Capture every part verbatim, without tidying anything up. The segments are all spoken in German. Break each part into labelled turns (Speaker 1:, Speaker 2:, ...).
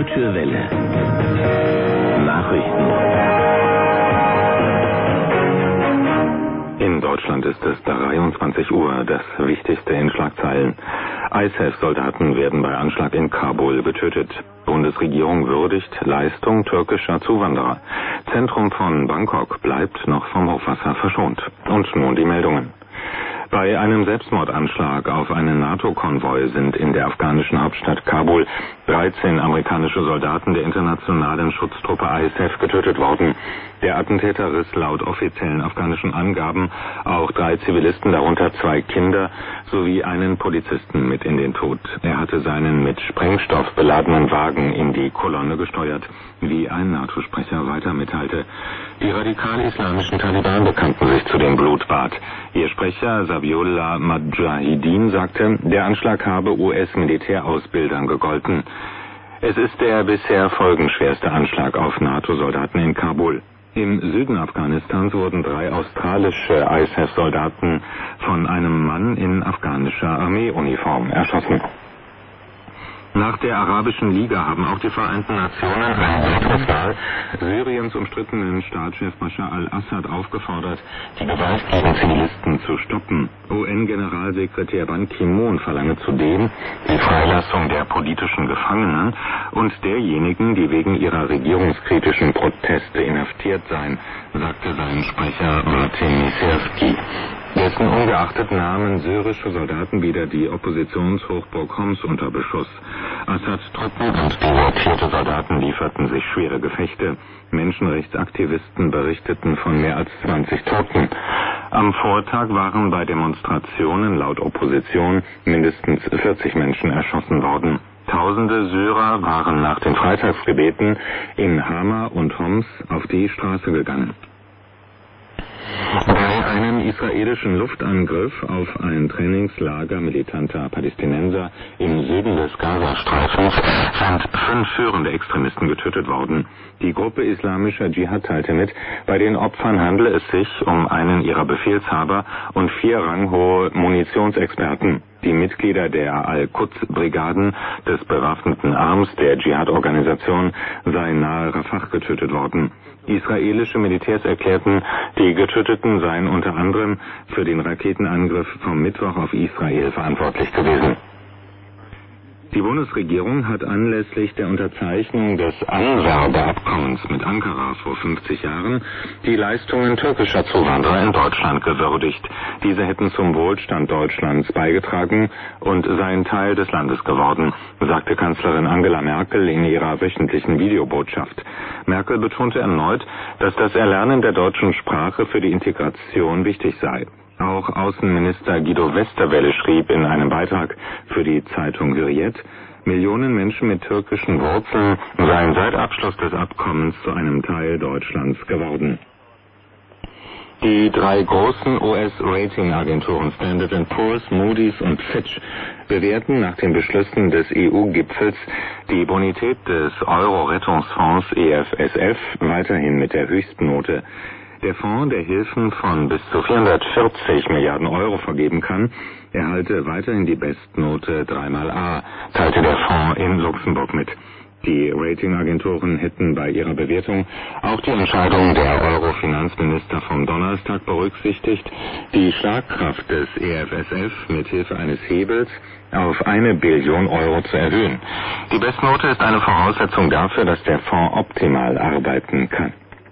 Speaker 1: Deutsche Welle. Nachrichten.
Speaker 2: In Deutschland ist es dreiundzwanzig Uhr, das Wichtigste in Schlagzeilen. I S A F-Soldaten werden bei Anschlag in Kabul getötet. Bundesregierung würdigt Leistung türkischer Zuwanderer. Zentrum von Bangkok bleibt noch vom Hochwasser verschont. Und nun die Meldungen. Bei einem Selbstmordanschlag auf einen NATO-Konvoi sind in der afghanischen Hauptstadt Kabul dreizehn amerikanische Soldaten der internationalen Schutztruppe I S A F getötet worden. Der Attentäter riss laut offiziellen afghanischen Angaben auch drei Zivilisten, darunter zwei Kinder, sowie einen Polizisten mit in den Tod. Er hatte seinen mit Sprengstoff beladenen Wagen in die Kolonne gesteuert, wie ein NATO-Sprecher weiter mitteilte. Die radikal-islamischen Taliban bekannten sich zu dem Blutbad. Ihr Sprecher Zabiullah Mujahideen sagte, der Anschlag habe U S-Militärausbildern gegolten. Es ist der bisher folgenschwerste Anschlag auf NATO-Soldaten in Kabul. Im Süden Afghanistans wurden drei australische I S A F-Soldaten von einem Mann in afghanischer Armeeuniform erschossen. Nach der Arabischen Liga haben auch die Vereinten Nationen einen Notfall Syriens umstrittenen Staatschef Bashar al-Assad aufgefordert, die Gewalt gegen Zivilisten zu stoppen. U N-Generalsekretär Ban Ki-moon verlange zudem die Freilassung der politischen Gefangenen und derjenigen, die wegen ihrer regierungskritischen Proteste inhaftiert seien, sagte sein Sprecher Martin Miserski. Dessen ungeachtet nahmen syrische Soldaten wieder die Oppositionshochburg Homs unter Beschuss. Assads Truppen und desertierte Soldaten lieferten sich schwere Gefechte. Menschenrechtsaktivisten berichteten von mehr als zwanzig Toten. Am Vortag waren bei Demonstrationen laut Opposition mindestens vierzig Menschen erschossen worden. Tausende Syrer waren nach den Freitagsgebeten in Hama und Homs auf die Straße gegangen. Bei einem israelischen Luftangriff auf ein Trainingslager militanter Palästinenser im Süden des Gazastreifens sind fünf führende Extremisten getötet worden. Die Gruppe Islamischer Dschihad teilte mit, bei den Opfern handle es sich um einen ihrer Befehlshaber und vier ranghohe Munitionsexperten. Die Mitglieder der Al-Quds-Brigaden des bewaffneten Arms der Dschihad-Organisation seien nahe Rafah getötet worden. Israelische Militärs erklärten, die Getöteten seien unter anderem für den Raketenangriff vom Mittwoch auf Israel verantwortlich gewesen. Die Bundesregierung hat anlässlich der Unterzeichnung des Anwerbeabkommens mit Ankara vor fünfzig Jahren die Leistungen türkischer Zuwanderer in Deutschland gewürdigt. Diese hätten zum Wohlstand Deutschlands beigetragen und seien Teil des Landes geworden, sagte Kanzlerin Angela Merkel in ihrer wöchentlichen Videobotschaft. Merkel betonte erneut, dass das Erlernen der deutschen Sprache für die Integration wichtig sei. Auch Außenminister Guido Westerwelle schrieb in einem Beitrag für die Zeitung Hürriyet, Millionen Menschen mit türkischen Wurzeln seien seit Abschluss des Abkommens zu einem Teil Deutschlands geworden. Die drei großen U S-Ratingagenturen Standard and Poor's, Moody's und Fitch bewerten nach den Beschlüssen des E U-Gipfels die Bonität des Euro-Rettungsfonds E F S F weiterhin mit der höchsten Note. Der Fonds, der Hilfen von bis zu vierhundertvierzig Milliarden Euro vergeben kann, erhalte weiterhin die Bestnote drei mal A, teilte der Fonds in Luxemburg mit. Die Ratingagenturen hätten bei ihrer Bewertung auch die Entscheidung der Euro-Finanzminister vom Donnerstag berücksichtigt, die Schlagkraft des E F S F mit Hilfe eines Hebels auf eine Billion Euro zu erhöhen. Die Bestnote ist eine Voraussetzung dafür, dass der Fonds optimal arbeiten kann.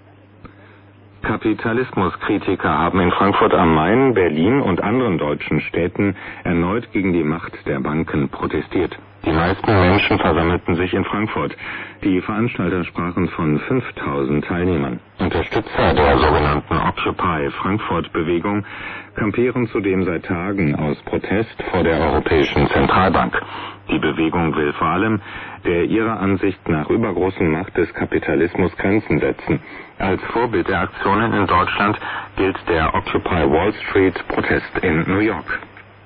Speaker 2: Kapitalismuskritiker haben in Frankfurt am Main, Berlin und anderen deutschen Städten erneut gegen die Macht der Banken protestiert. Die meisten Menschen versammelten sich in Frankfurt. Die Veranstalter sprachen von fünftausend Teilnehmern. Unterstützer der sogenannten Occupy-Frankfurt-Bewegung kampieren zudem seit Tagen aus Protest vor der Europäischen Zentralbank. Die Bewegung will vor allem der ihrer Ansicht nach übergroßen Macht des Kapitalismus Grenzen setzen. Als Vorbild der Aktionen in Deutschland gilt der Occupy Wall Street-Protest in New York.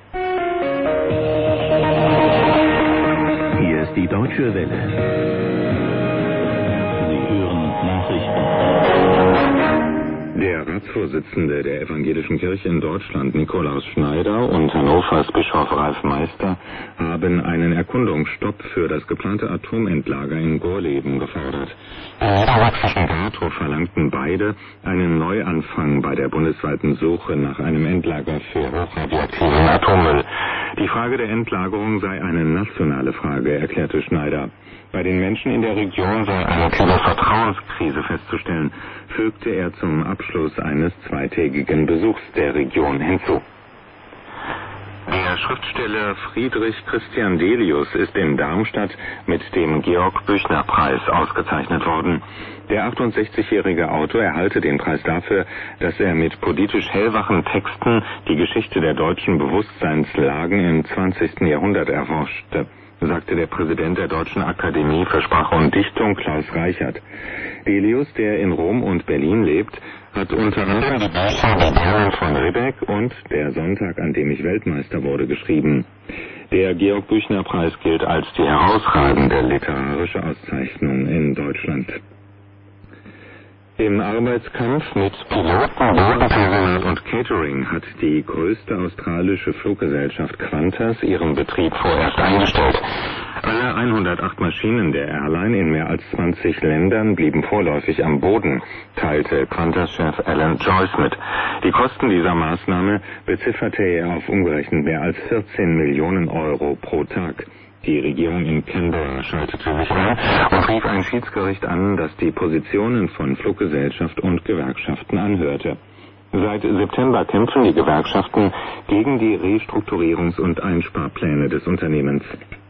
Speaker 1: Hier ist die Deutsche Welle. Sie hören Nachrichten.
Speaker 2: Der Ratsvorsitzende der Evangelischen Kirche in Deutschland, Nikolaus Schneider, und Hannovers Bischof Ralf Meister haben einen Erkundungsstopp für das geplante Atomendlager in Gorleben gefordert. Im niedersächsischen Gatow verlangten beide einen Neuanfang bei der bundesweiten Suche nach einem Endlager für hochradioaktiven Atommüll. Die Frage der Endlagerung sei eine nationale Frage, erklärte Schneider. Bei den Menschen in der Region sei eine tiefe Vertrauenskrise festzustellen, fügte er zum Abschluss eines zweitägigen Besuchs der Region hinzu. Der Schriftsteller Friedrich Christian Delius ist in Darmstadt mit dem Georg-Büchner-Preis ausgezeichnet worden. Der achtundsechzigjährige Autor erhalte den Preis dafür, dass er mit politisch hellwachen Texten die Geschichte der deutschen Bewusstseinslagen im zwanzigsten Jahrhundert erforschte, sagte der Präsident der Deutschen Akademie für Sprache und Dichtung, Klaus Reichert. Delius, der in Rom und Berlin lebt, hat unter anderem die Bücher Die Damen von Ribbeck und Der Sonntag, an dem ich Weltmeister wurde, geschrieben. Der Georg-Büchner-Preis gilt als die herausragende literarische Auszeichnung in Deutschland. Im Arbeitskampf mit Piloten, Bodenpersonal und Catering hat die größte australische Fluggesellschaft Qantas ihren Betrieb vorerst eingestellt. Alle hundertacht Maschinen der Airline in mehr als zwanzig Ländern blieben vorläufig am Boden, teilte Qantas-Chef Alan Joyce mit. Die Kosten dieser Maßnahme bezifferte er auf umgerechnet mehr als vierzehn Millionen Euro pro Tag. Die Regierung in Canberra schaltete sich ein und rief ein Schiedsgericht an, das die Positionen von Fluggesellschaft und Gewerkschaften anhörte. Seit September kämpfen die Gewerkschaften gegen die Restrukturierungs- und Einsparpläne des Unternehmens.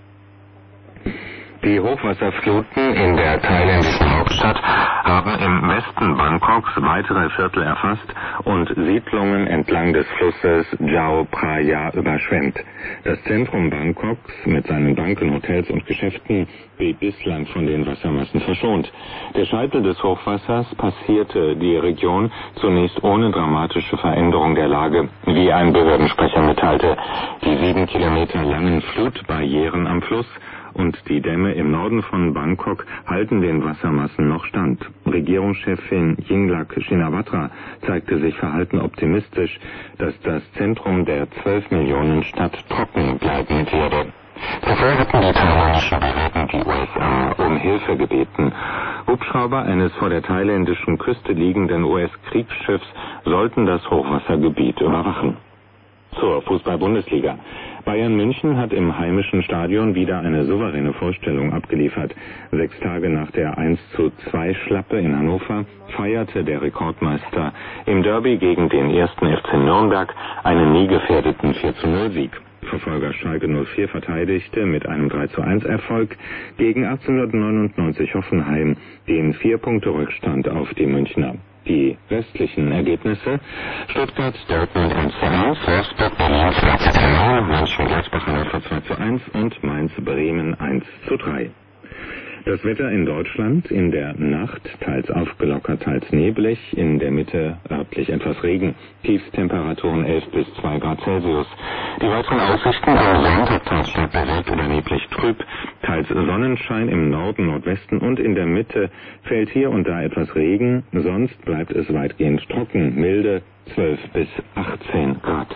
Speaker 2: Die Hochwasserfluten in der thailändischen Hauptstadt haben im Westen Bangkoks weitere Viertel erfasst und Siedlungen entlang des Flusses Chao Phraya überschwemmt. Das Zentrum Bangkoks mit seinen Banken, Hotels und Geschäften blieb bislang von den Wassermassen verschont. Der Scheitel des Hochwassers passierte die Region zunächst ohne dramatische Veränderung der Lage, wie ein Behördensprecher mitteilte. Die sieben Kilometer langen Flutbarrieren am Fluss und die Dämme im Norden von Bangkok halten den Wassermassen noch stand. Regierungschefin Yingluck Shinawatra zeigte sich verhalten optimistisch, dass das Zentrum der zwölf Millionen Stadt trocken bleiben werde. Zuvor hatten die thailändischen Behörden die U S A um Hilfe gebeten. Hubschrauber eines vor der thailändischen Küste liegenden U S-Kriegsschiffs sollten das Hochwassergebiet überwachen. Zur Fußball-Bundesliga. Bayern München hat im heimischen Stadion wieder eine souveräne Vorstellung abgeliefert. Sechs Tage nach der eins zu zwei Schlappe in Hannover feierte der Rekordmeister im Derby gegen den ersten F C Nürnberg einen nie gefährdeten vier zu null Sieg. Verfolger Schalke null vier verteidigte mit einem drei zu eins Erfolg gegen achtzehnhundertneunundneunzig Hoffenheim den vier Punkte Rückstand auf die Münchner. Die restlichen Ergebnisse: Stuttgart, Dortmund eins zu eins, Wolfsburg, Berlin zwei zu drei, Mönchengladbach Hannover zwei zu eins und Mainz Bremen eins zu drei. Das Wetter in Deutschland: in der Nacht teils aufgelockert, teils neblig, in der Mitte örtlich etwas Regen, Tiefstemperaturen elf bis zwei Grad Celsius. Die weiteren Aussichten: am Sonntag teils stark bewölkt oder neblig trüb, teils Sonnenschein im Norden, Nordwesten und in der Mitte fällt hier und da etwas Regen, sonst bleibt es weitgehend trocken, milde zwölf bis achtzehn Grad.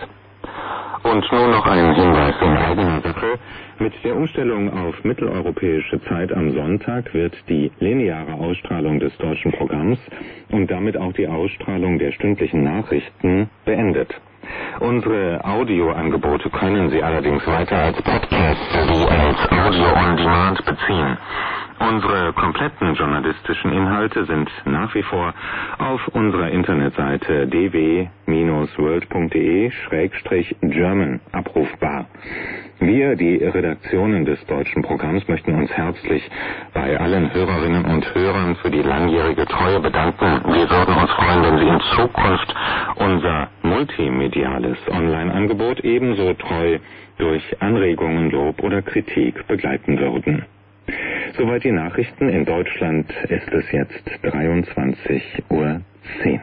Speaker 2: Und nun noch ein Hinweis in eigener Sache. Mit der Umstellung auf mitteleuropäische Zeit am Sonntag wird die lineare Ausstrahlung des deutschen Programms und damit auch die Ausstrahlung der stündlichen Nachrichten beendet. Unsere Audioangebote können Sie allerdings weiter als Podcast sowie als Audio on Demand beziehen. Unsere kompletten journalistischen Inhalte sind nach wie vor auf unserer Internetseite d w world punkt de slash German abrufbar. Wir, die Redaktionen des deutschen Programms, möchten uns herzlich bei allen Hörerinnen und Hörern für die langjährige Treue bedanken. Wir würden uns freuen, wenn Sie in Zukunft unser multimediales Online-Angebot ebenso treu durch Anregungen, Lob oder Kritik begleiten würden. Soweit die Nachrichten. In Deutschland ist es jetzt dreiundzwanzig Uhr zehn.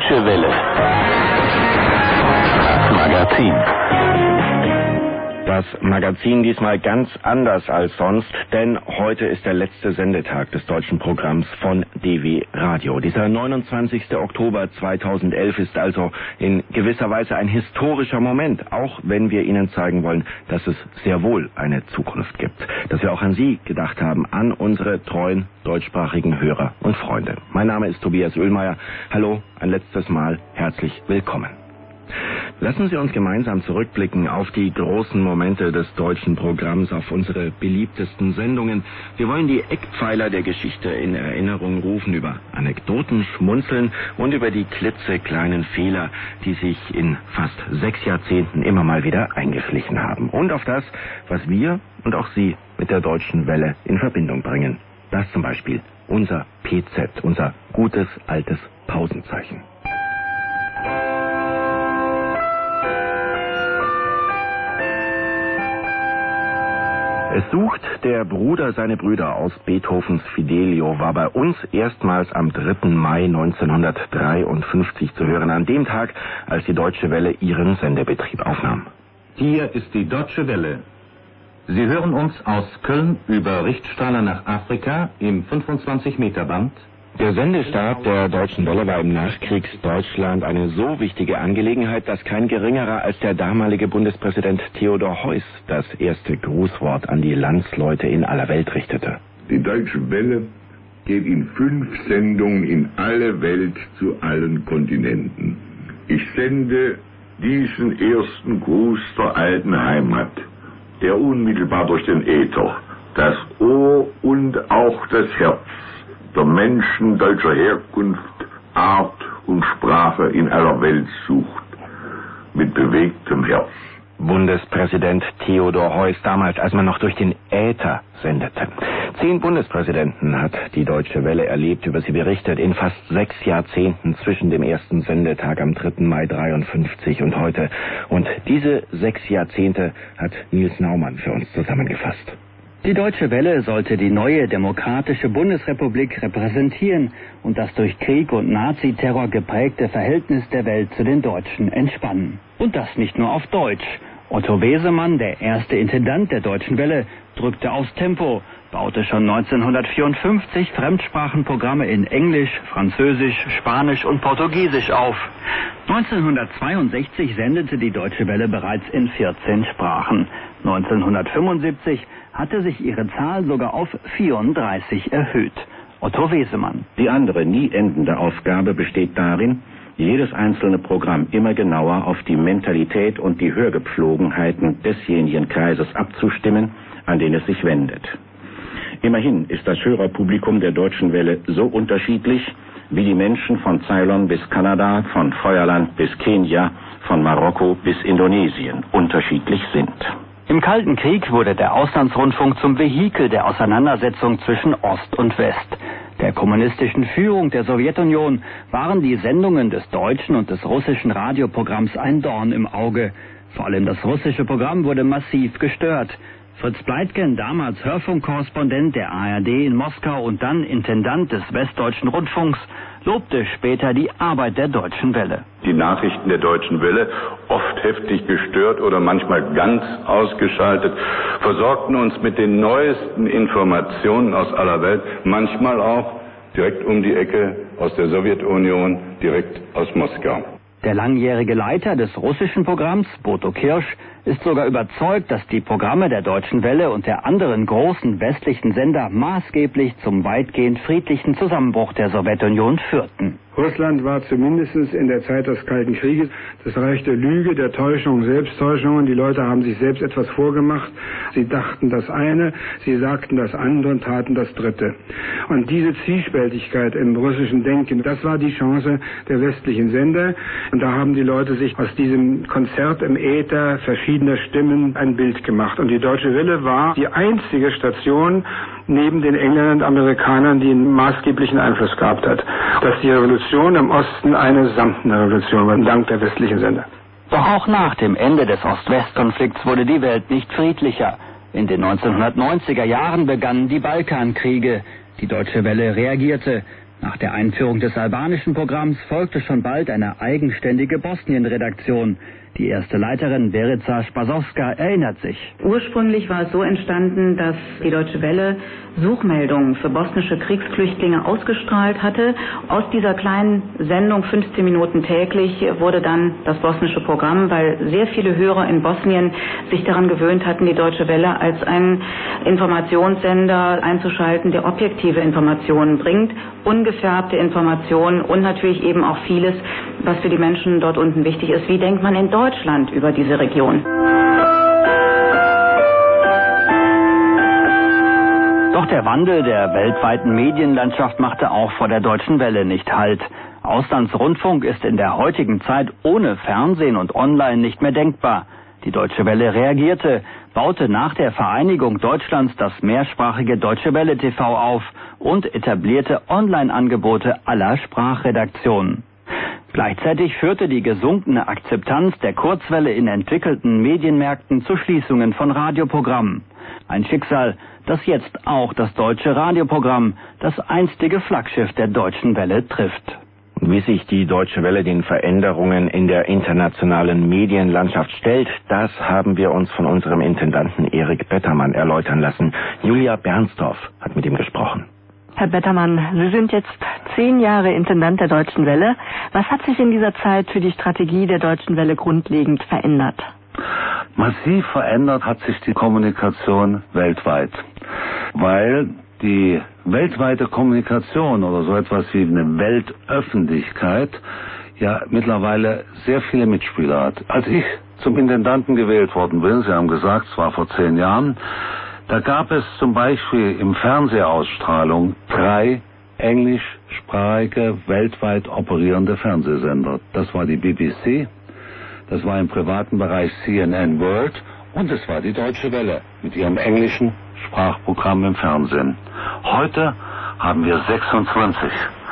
Speaker 1: Deutsche Welle. Magazin.
Speaker 3: Das Magazin diesmal ganz anders als sonst, denn heute ist der letzte Sendetag des deutschen Programms von D W Radio. Dieser neunundzwanzigster Oktober zweitausendelf ist also in gewisser Weise ein historischer Moment, auch wenn wir Ihnen zeigen wollen, dass es sehr wohl eine Zukunft gibt. Dass wir auch an Sie gedacht haben, an unsere treuen deutschsprachigen Hörer und Freunde. Mein Name ist Tobias Oehlmeier. Hallo, ein letztes Mal herzlich willkommen. Lassen Sie uns gemeinsam zurückblicken auf die großen Momente des deutschen Programms, auf unsere beliebtesten Sendungen. Wir wollen die Eckpfeiler der Geschichte in Erinnerung rufen, über Anekdoten schmunzeln und über die klitzekleinen Fehler, die sich in fast sechs Jahrzehnten immer mal wieder eingeschlichen haben. Und auf das, was wir und auch Sie mit der Deutschen Welle in Verbindung bringen. Das zum Beispiel unser P Z, unser gutes altes Pausenzeichen. Es sucht der Bruder seine Brüder aus Beethovens Fidelio, war bei uns erstmals am dritten Mai neunzehnhundertdreiundfünfzig zu hören, an dem Tag, als die Deutsche Welle ihren Sendebetrieb aufnahm.
Speaker 4: Hier ist die Deutsche Welle. Sie hören uns aus Köln über Richtstrahler nach Afrika im fünfundzwanzig Meter Band.
Speaker 3: Der Sendestab der Deutschen Welle war im Nachkriegsdeutschland eine so wichtige Angelegenheit, dass kein geringerer als der damalige Bundespräsident Theodor Heuss das erste Grußwort an die Landsleute in aller Welt richtete.
Speaker 5: Die Deutsche Welle geht in fünf Sendungen in alle Welt zu allen Kontinenten. Ich sende diesen ersten Gruß der alten Heimat, der unmittelbar durch den Äther, das Ohr und auch das Herz der Menschen deutscher Herkunft, Art und Sprache in aller Welt sucht, mit bewegtem Herz.
Speaker 3: Bundespräsident Theodor Heuss damals, als man noch durch den Äther sendete. Zehn Bundespräsidenten hat die Deutsche Welle erlebt, über sie berichtet, in fast sechs Jahrzehnten zwischen dem ersten Sendetag am dritten Mai dreiundfünfzig und heute. Und diese sechs Jahrzehnte hat Nils Naumann für uns zusammengefasst.
Speaker 6: Die Deutsche Welle sollte die neue demokratische Bundesrepublik repräsentieren und das durch Krieg und Naziterror geprägte Verhältnis der Welt zu den Deutschen entspannen. Und das nicht nur auf Deutsch. Otto Wesemann, der erste Intendant der Deutschen Welle, drückte aufs Tempo, baute schon neunzehnhundertvierundfünfzig Fremdsprachenprogramme in Englisch, Französisch, Spanisch und Portugiesisch auf. neunzehnhundertzweiundsechzig sendete die Deutsche Welle bereits in vierzehn Sprachen. neunzehnhundertfünfundsiebzig hatte sich ihre Zahl sogar auf vierunddreißig erhöht. Otto Wesemann.
Speaker 7: Die andere, nie endende Aufgabe besteht darin, jedes einzelne Programm immer genauer auf die Mentalität und die Hörgepflogenheiten desjenigen Kreises abzustimmen, an den es sich wendet. Immerhin ist das Hörerpublikum der Deutschen Welle so unterschiedlich, wie die Menschen von Ceylon bis Kanada, von Feuerland bis Kenia, von Marokko bis Indonesien unterschiedlich sind.
Speaker 6: Im Kalten Krieg wurde der Auslandsrundfunk zum Vehikel der Auseinandersetzung zwischen Ost und West. Der kommunistischen Führung der Sowjetunion waren die Sendungen des deutschen und des russischen Radioprogramms ein Dorn im Auge. Vor allem das russische Programm wurde massiv gestört. Fritz Pleitgen, damals Hörfunkkorrespondent der A R D in Moskau und dann Intendant des Westdeutschen Rundfunks, lobte später die Arbeit der Deutschen Welle.
Speaker 8: Die Nachrichten der Deutschen Welle, oft heftig gestört oder manchmal ganz ausgeschaltet, versorgten uns mit den neuesten Informationen aus aller Welt, manchmal auch direkt um die Ecke aus der Sowjetunion, direkt aus Moskau.
Speaker 6: Der langjährige Leiter des russischen Programms, Boto Kirsch, ist sogar überzeugt, dass die Programme der Deutschen Welle und der anderen großen westlichen Sender maßgeblich zum weitgehend friedlichen Zusammenbruch der Sowjetunion führten.
Speaker 9: Russland war zumindest in der Zeit des Kalten Krieges das Reich der Lüge, der Täuschung, Selbsttäuschungen. Die Leute haben sich selbst etwas vorgemacht. Sie dachten das eine, sie sagten das andere und taten das dritte. Und diese Zwiespältigkeit im russischen Denken, das war die Chance der westlichen Sender. Und da haben die Leute sich aus diesem Konzert im Äther verschiedener Stimmen ein Bild gemacht. Und die Deutsche Welle war die einzige Station neben den Engländern und Amerikanern, die einen maßgeblichen Einfluss gehabt hat, dass die Revolution im Osten eine samtene Revolution war, dank der westlichen Sender.
Speaker 6: Doch auch nach dem Ende des Ost-West-Konflikts wurde die Welt nicht friedlicher. In den neunzehnhundertneunziger Jahren begannen die Balkankriege. Die Deutsche Welle reagierte. Nach der Einführung des albanischen Programms folgte schon bald eine eigenständige Bosnien-Redaktion. Die erste Leiterin, Verica Spasowska, erinnert sich.
Speaker 1: Ursprünglich war es so entstanden, dass die Deutsche Welle Suchmeldungen für bosnische Kriegsflüchtlinge ausgestrahlt hatte. Aus dieser kleinen Sendung, fünfzehn Minuten täglich, wurde dann das bosnische Programm, weil sehr viele Hörer in Bosnien sich daran gewöhnt hatten, die Deutsche Welle als einen Informationssender einzuschalten, der objektive Informationen bringt, ungefärbte Informationen und natürlich eben auch vieles, was für die Menschen dort unten wichtig ist. Wie denkt man in Deutschland über diese Region?
Speaker 6: Doch der Wandel der weltweiten Medienlandschaft machte auch vor der Deutschen Welle nicht Halt. Auslandsrundfunk ist in der heutigen Zeit ohne Fernsehen und Online nicht mehr denkbar. Die Deutsche Welle reagierte, baute nach der Vereinigung Deutschlands das mehrsprachige Deutsche Welle T V auf und etablierte Online-Angebote aller Sprachredaktionen. Gleichzeitig führte die gesunkene Akzeptanz der Kurzwelle in entwickelten Medienmärkten zu Schließungen von Radioprogrammen. Ein Schicksal, das jetzt auch das deutsche Radioprogramm, das einstige Flaggschiff der Deutschen Welle, trifft.
Speaker 3: Wie sich die Deutsche Welle den Veränderungen in der internationalen Medienlandschaft stellt, das haben wir uns von unserem Intendanten Erik Bettermann erläutern lassen. Julia Bernsdorf hat mit ihm gesprochen.
Speaker 10: Herr Bettermann, Sie sind jetzt zehn Jahre Intendant der Deutschen Welle. Was hat sich in dieser Zeit für die Strategie der Deutschen Welle grundlegend verändert?
Speaker 11: Massiv verändert hat sich die Kommunikation weltweit, weil die weltweite Kommunikation oder so etwas wie eine Weltöffentlichkeit ja mittlerweile sehr viele Mitspieler hat. Als ich zum Intendanten gewählt worden bin, Sie haben gesagt, es war vor zehn Jahren, da gab es zum Beispiel im Fernsehausstrahlung drei englischsprachige, weltweit operierende Fernsehsender. Das war die B B C, das war im privaten Bereich C N N World und es war die Deutsche Welle mit ihrem englischen Sprachprogramm im Fernsehen. Heute haben wir sechsundzwanzig.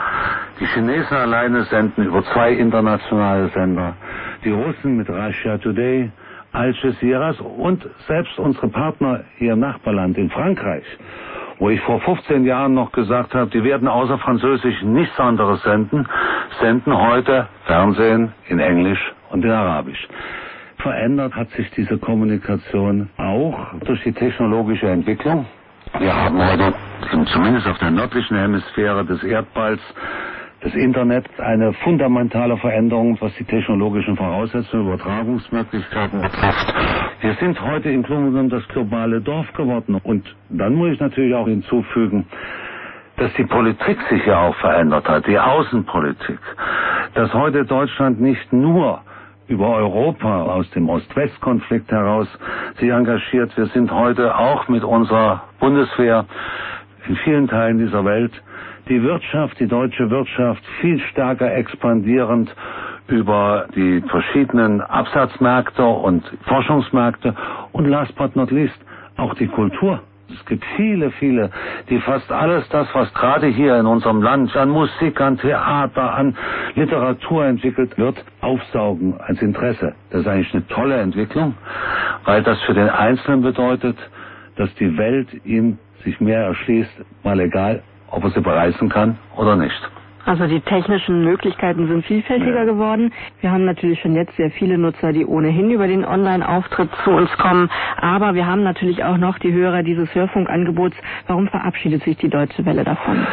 Speaker 11: Die Chinesen alleine senden über zwei internationale Sender. Die Russen mit Russia Today, Al Jazeera und selbst unsere Partner hier im Nachbarland in Frankreich, wo ich vor fünfzehn Jahren noch gesagt habe, die werden außer Französisch nichts anderes senden, senden heute Fernsehen in Englisch und in Arabisch. Verändert hat sich diese Kommunikation auch durch die technologische Entwicklung. Wir haben heute, zumindest auf der nördlichen Hemisphäre des Erdballs, das Internet eine fundamentale Veränderung, was die technologischen Voraussetzungen, Übertragungsmöglichkeiten betrifft. Wir sind heute im Grunde genommen das globale Dorf geworden. Und dann muss ich natürlich auch hinzufügen, dass die Politik sich ja auch verändert hat, die Außenpolitik. Dass heute Deutschland nicht nur über Europa aus dem Ost-West-Konflikt heraus sich engagiert. Wir sind heute auch mit unserer Bundeswehr in vielen Teilen dieser Welt die Wirtschaft, die deutsche Wirtschaft viel stärker expandierend über die verschiedenen Absatzmärkte und Forschungsmärkte und last but not least auch die Kultur. Es gibt viele, viele, die fast alles das, was gerade hier in unserem Land an Musik, an Theater, an Literatur entwickelt wird, aufsaugen als Interesse. Das ist eigentlich eine tolle Entwicklung, weil das für den Einzelnen bedeutet, dass die Welt ihm sich mehr erschließt, mal egal, ob er sie bereisen kann oder nicht.
Speaker 10: Also die technischen Möglichkeiten sind vielfältiger ja. geworden. Wir haben natürlich schon jetzt sehr viele Nutzer, die ohnehin über den Online-Auftritt zu uns kommen. Aber wir haben natürlich auch noch die Hörer dieses Hörfunkangebots. Warum verabschiedet sich die Deutsche Welle davon?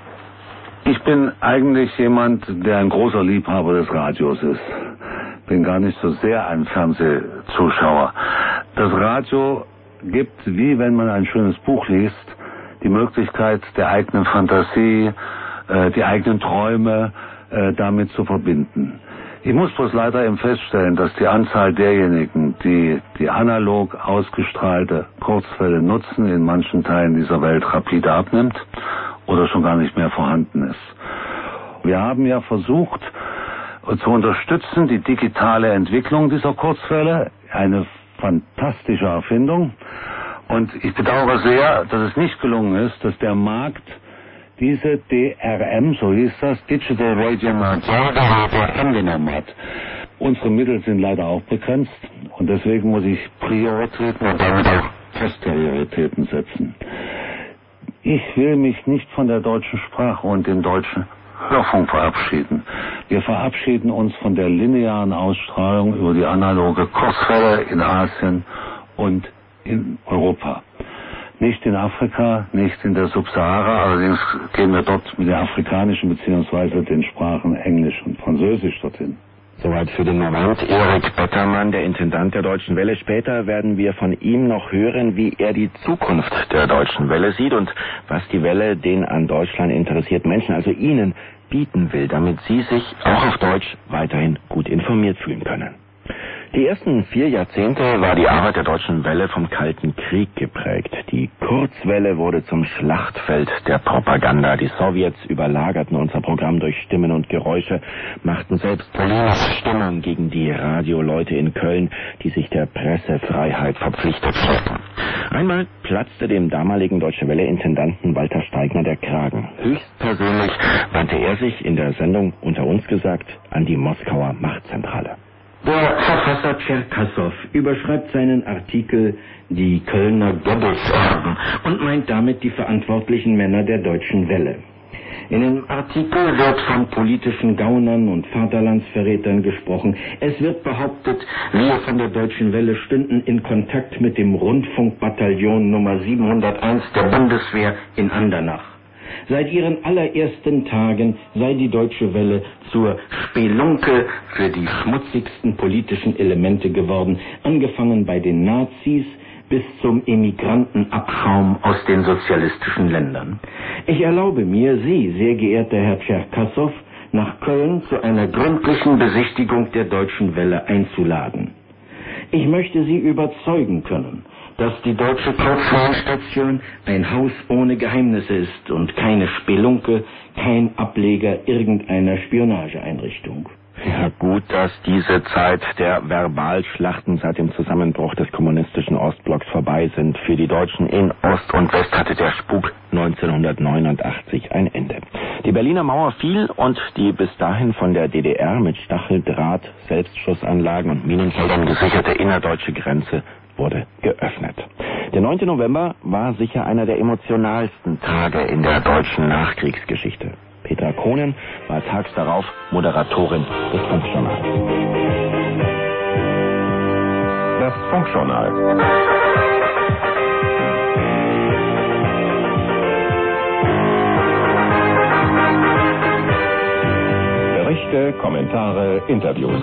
Speaker 11: Ich bin eigentlich jemand, der ein großer Liebhaber des Radios ist. Bin gar nicht so sehr ein Fernsehzuschauer. Das Radio gibt, wie wenn man ein schönes Buch liest, die Möglichkeit der eigenen Fantasie, die eigenen Träume äh, damit zu verbinden. Ich muss bloß leider eben feststellen, dass die Anzahl derjenigen, die die analog ausgestrahlte Kurzwelle nutzen, in manchen Teilen dieser Welt rapide abnimmt oder schon gar nicht mehr vorhanden ist. Wir haben ja versucht zu unterstützen die digitale Entwicklung dieser Kurzwelle, eine fantastische Erfindung. Und ich bedauere sehr, dass es nicht gelungen ist, dass der Markt diese D R M, so hieß das, Digital Radio Geräte angenommen hat. Unsere Mittel sind leider auch begrenzt und deswegen muss ich Prioritäten und damit auch Testprioritäten setzen. Ich will mich nicht von der deutschen Sprache und dem deutschen Hörfunk verabschieden. Wir verabschieden uns von der linearen Ausstrahlung über die analoge Kurzwelle in Asien und in Europa. Nicht in Afrika, nicht in der Subsahara, allerdings gehen wir dort mit der afrikanischen bzw. den Sprachen Englisch und Französisch dorthin.
Speaker 3: Soweit für den Moment Erik Bettermann, der Intendant der Deutschen Welle. Später werden wir von ihm noch hören, wie er die Zukunft der Deutschen Welle sieht und was die Welle den an Deutschland interessierten Menschen, also Ihnen, bieten will, damit Sie sich auch auf Deutsch weiterhin gut informiert fühlen können. Die ersten vier Jahrzehnte war die Arbeit der Deutschen Welle vom Kalten Krieg geprägt. Die Kurzwelle wurde zum Schlachtfeld der Propaganda. Die Sowjets überlagerten unser Programm durch Stimmen und Geräusche, machten selbst politische Stimmung gegen die Radioleute in Köln, die sich der Pressefreiheit verpflichtet fühlten. Einmal platzte dem damaligen Deutsche Welle-Intendanten Walter Steigner der Kragen. Höchstpersönlich wandte er sich in der Sendung Unter uns gesagt an die Moskauer Machtzentrale. Der Verfasser Tscherkassow überschreibt seinen Artikel Die Kölner Goebbels-Orden und meint damit die verantwortlichen Männer der Deutschen Welle. In dem Artikel wird von politischen Gaunern und Vaterlandsverrätern gesprochen. Es wird behauptet, wir von der Deutschen Welle stünden in Kontakt mit dem Rundfunkbataillon Nummer siebenhunderteins der Bundeswehr in Andernach. Seit ihren allerersten Tagen sei die Deutsche Welle zur Spelunke für die schmutzigsten politischen Elemente geworden, angefangen bei den Nazis bis zum Emigrantenabschaum aus den sozialistischen Ländern. Ich erlaube mir, Sie, sehr geehrter Herr Tscherkassow, nach Köln zu einer gründlichen Besichtigung der Deutschen Welle einzuladen. Ich möchte Sie überzeugen können, dass die deutsche Kurzwellenstation ein Haus ohne Geheimnisse ist und keine Spelunke, kein Ableger irgendeiner Spionageeinrichtung. Ja, gut, dass diese Zeit der Verbalschlachten seit dem Zusammenbruch des kommunistischen Ostblocks vorbei sind. Für die Deutschen in Ost und West hatte der Spuk neunzehnhundertneunundachtzig ein Ende. Die Berliner Mauer fiel und die bis dahin von der D D R mit Stacheldraht, Selbstschussanlagen und Minenfeldern gesicherte innerdeutsche Grenze wurde geöffnet. Der neunte November war sicher einer der emotionalsten Tage in der deutschen Nachkriegsgeschichte. Petra Kohnen war tags darauf Moderatorin des Funkjournals.
Speaker 2: Das Funkjournal. Berichte, Kommentare, Interviews.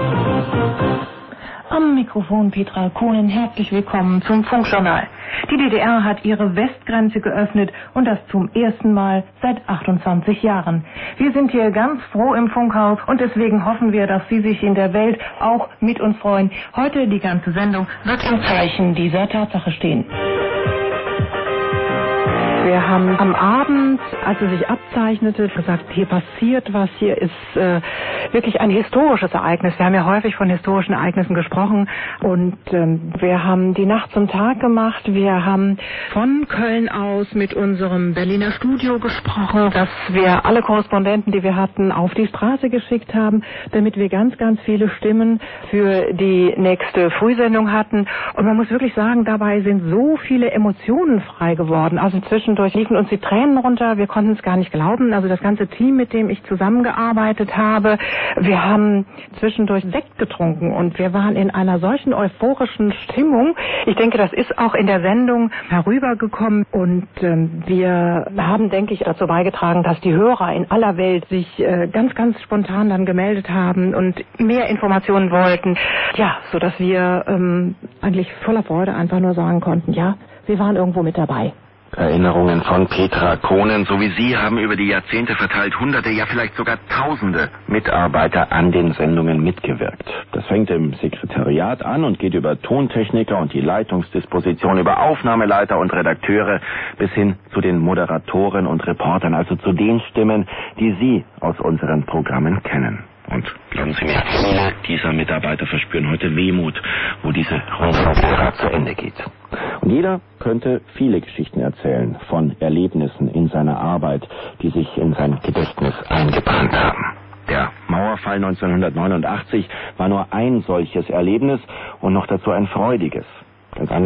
Speaker 12: Am Mikrofon Petra Kohnen, herzlich willkommen zum Funkjournal. Die D D R hat ihre Westgrenze geöffnet und das zum ersten Mal seit achtundzwanzig Jahren. Wir sind hier ganz froh im Funkhaus und deswegen hoffen wir, dass Sie sich in der Welt auch mit uns freuen. Heute die ganze Sendung wird im Zeichen dieser Tatsache stehen.
Speaker 10: Wir haben am Abend, als es sich abzeichnete, gesagt, hier passiert was, hier ist äh, wirklich ein historisches Ereignis. Wir haben ja häufig von historischen Ereignissen gesprochen und ähm, wir haben die Nacht zum Tag gemacht. Wir haben von Köln aus mit unserem Berliner Studio gesprochen, dass wir alle Korrespondenten, die wir hatten, auf die Straße geschickt haben, damit wir ganz, ganz viele Stimmen für die nächste Frühsendung hatten. Und man muss wirklich sagen, dabei sind so viele Emotionen frei geworden. Also inzwischen Zwischendurch liefen uns die Tränen runter, wir konnten es gar nicht glauben, also das ganze Team, mit dem ich zusammengearbeitet habe, wir haben zwischendurch Sekt getrunken und wir waren in einer solchen euphorischen Stimmung. Ich denke, das ist auch in der Sendung herübergekommen und ähm, wir haben, denke ich, dazu beigetragen, dass die Hörer in aller Welt sich äh, ganz, ganz spontan dann gemeldet haben und mehr Informationen wollten, ja, sodass wir ähm, eigentlich voller Freude einfach nur sagen konnten, ja, wir waren irgendwo mit dabei.
Speaker 3: Erinnerungen von Petra Kohnen, so wie Sie, haben über die Jahrzehnte verteilt Hunderte, ja vielleicht sogar Tausende Mitarbeiter an den Sendungen mitgewirkt. Das fängt im Sekretariat an und geht über Tontechniker und die Leitungsdisposition, über Aufnahmeleiter und Redakteure bis hin zu den Moderatoren und Reportern, also zu den Stimmen, die Sie aus unseren Programmen kennen. Und glauben Sie mir, viele dieser Mitarbeiter verspüren heute Wehmut, wo diese Rundfunkära zu Ende geht. Und jeder könnte viele Geschichten erzählen von Erlebnissen in seiner Arbeit, die sich in sein Gedächtnis eingebrannt haben. Der Mauerfall neunzehnhundertneunundachtzig war nur ein solches Erlebnis und noch dazu ein freudiges. Ganz anders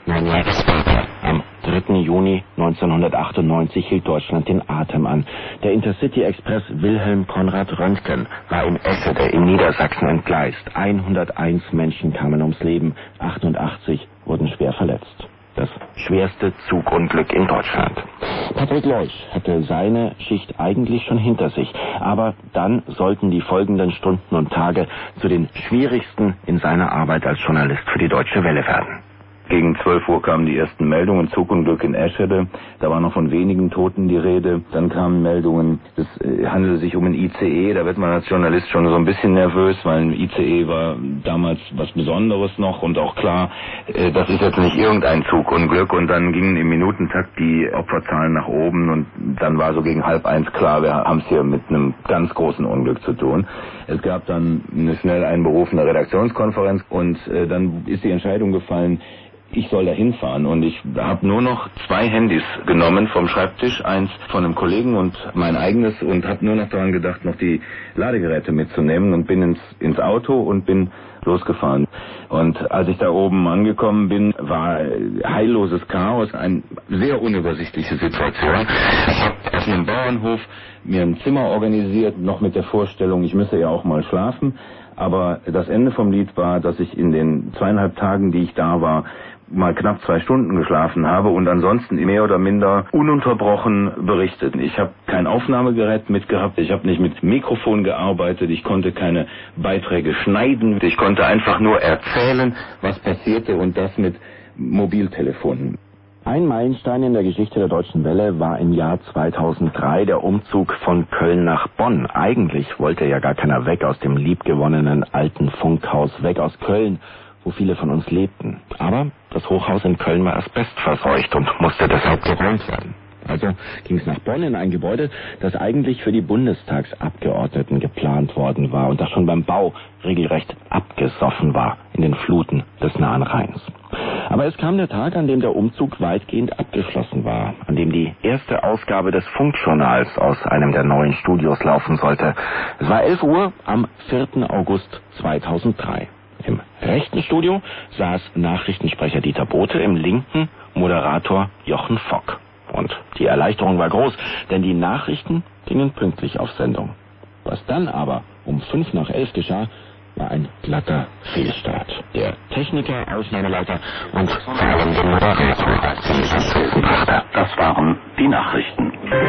Speaker 3: Neun Jahre später, am dritten Juni neunzehnhundertachtundneunzig, hielt Deutschland den Atem an. Der Intercity-Express Wilhelm Konrad Röntgen war in Eschede in Niedersachsen entgleist. hunderteins Menschen kamen ums Leben, achtundachtzig wurden schwer verletzt. Das schwerste Zugunglück in Deutschland. Patrick Leusch hatte seine Schicht eigentlich schon hinter sich, aber dann sollten die folgenden Stunden und Tage zu den schwierigsten in seiner Arbeit als Journalist für die Deutsche Welle werden.
Speaker 8: Gegen zwölf Uhr kamen die ersten Meldungen, Zugunglück in Eschede. Da war noch von wenigen Toten die Rede. Dann kamen Meldungen, es äh, handelte sich um ein I C E. Da wird man als Journalist schon so ein bisschen nervös, weil ein I C E war damals was Besonderes noch und auch klar, äh, das ist jetzt nicht irgendein Zugunglück. Und dann gingen im Minutentakt die Opferzahlen nach oben und dann war so gegen halb eins klar, wir haben es hier mit einem ganz großen Unglück zu tun. Es gab dann eine schnell einberufene Redaktionskonferenz und äh, dann ist die Entscheidung gefallen, ich soll da hinfahren und ich habe nur noch zwei Handys genommen vom Schreibtisch, eins von einem Kollegen und mein eigenes und habe nur noch daran gedacht, noch die Ladegeräte mitzunehmen und bin ins, ins Auto und bin losgefahren. Und als ich da oben angekommen bin, war heilloses Chaos, eine sehr unübersichtliche Situation. Ich habe auf einem Bauernhof mir ein Zimmer organisiert, noch mit der Vorstellung, ich müsse ja auch mal schlafen. Aber das Ende vom Lied war, dass ich in den zweieinhalb Tagen, die ich da war, mal knapp zwei Stunden geschlafen habe und ansonsten mehr oder minder ununterbrochen berichtet. Ich habe kein Aufnahmegerät mitgehabt, ich habe nicht mit Mikrofon gearbeitet, ich konnte keine Beiträge schneiden, ich konnte einfach nur erzählen, was passierte und das mit Mobiltelefonen.
Speaker 3: Ein Meilenstein in der Geschichte der Deutschen Welle war im Jahr zweitausenddrei der Umzug von Köln nach Bonn. Eigentlich wollte ja gar keiner weg aus dem liebgewonnenen alten Funkhaus, weg aus Köln, wo viele von uns lebten. Aber das Hochhaus in Köln war asbestverseucht und musste deshalb geräumt werden. Also ging es nach Bonn in ein Gebäude, das eigentlich für die Bundestagsabgeordneten geplant worden war und das schon beim Bau regelrecht abgesoffen war in den Fluten des nahen Rheins. Aber es kam der Tag, an dem der Umzug weitgehend abgeschlossen war, an dem die erste Ausgabe des Funkjournals aus einem der neuen Studios laufen sollte. Es war elf Uhr am vierten August zweitausenddrei. Im rechten Studio saß Nachrichtensprecher Dieter Bote, im linken Moderator Jochen Fock. Und die Erleichterung war groß, denn die Nachrichten gingen pünktlich auf Sendung. Was dann aber um fünf nach elf geschah, war ein glatter Fehlstart. Der Techniker, Ausnahmeleiter und vor allem der Moderator ziemlich ans Schwitzen brachte. Das waren die Nachrichten.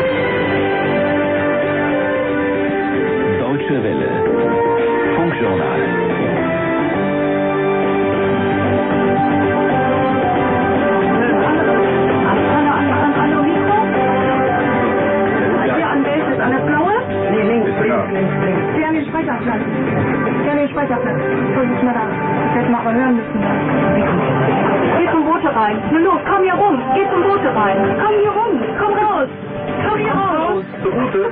Speaker 3: Deutsche Welle. Funkjournal.
Speaker 13: Speicherplatz. Ja, den Speicherplatz. So, ich muss mal da. Ich hätte mal hören müssen. Geh zum Boote rein. Nun los, komm hier rum. Geh zum Boote rein. Komm hier rum. Komm raus. Komm hier raus. Zum Boote.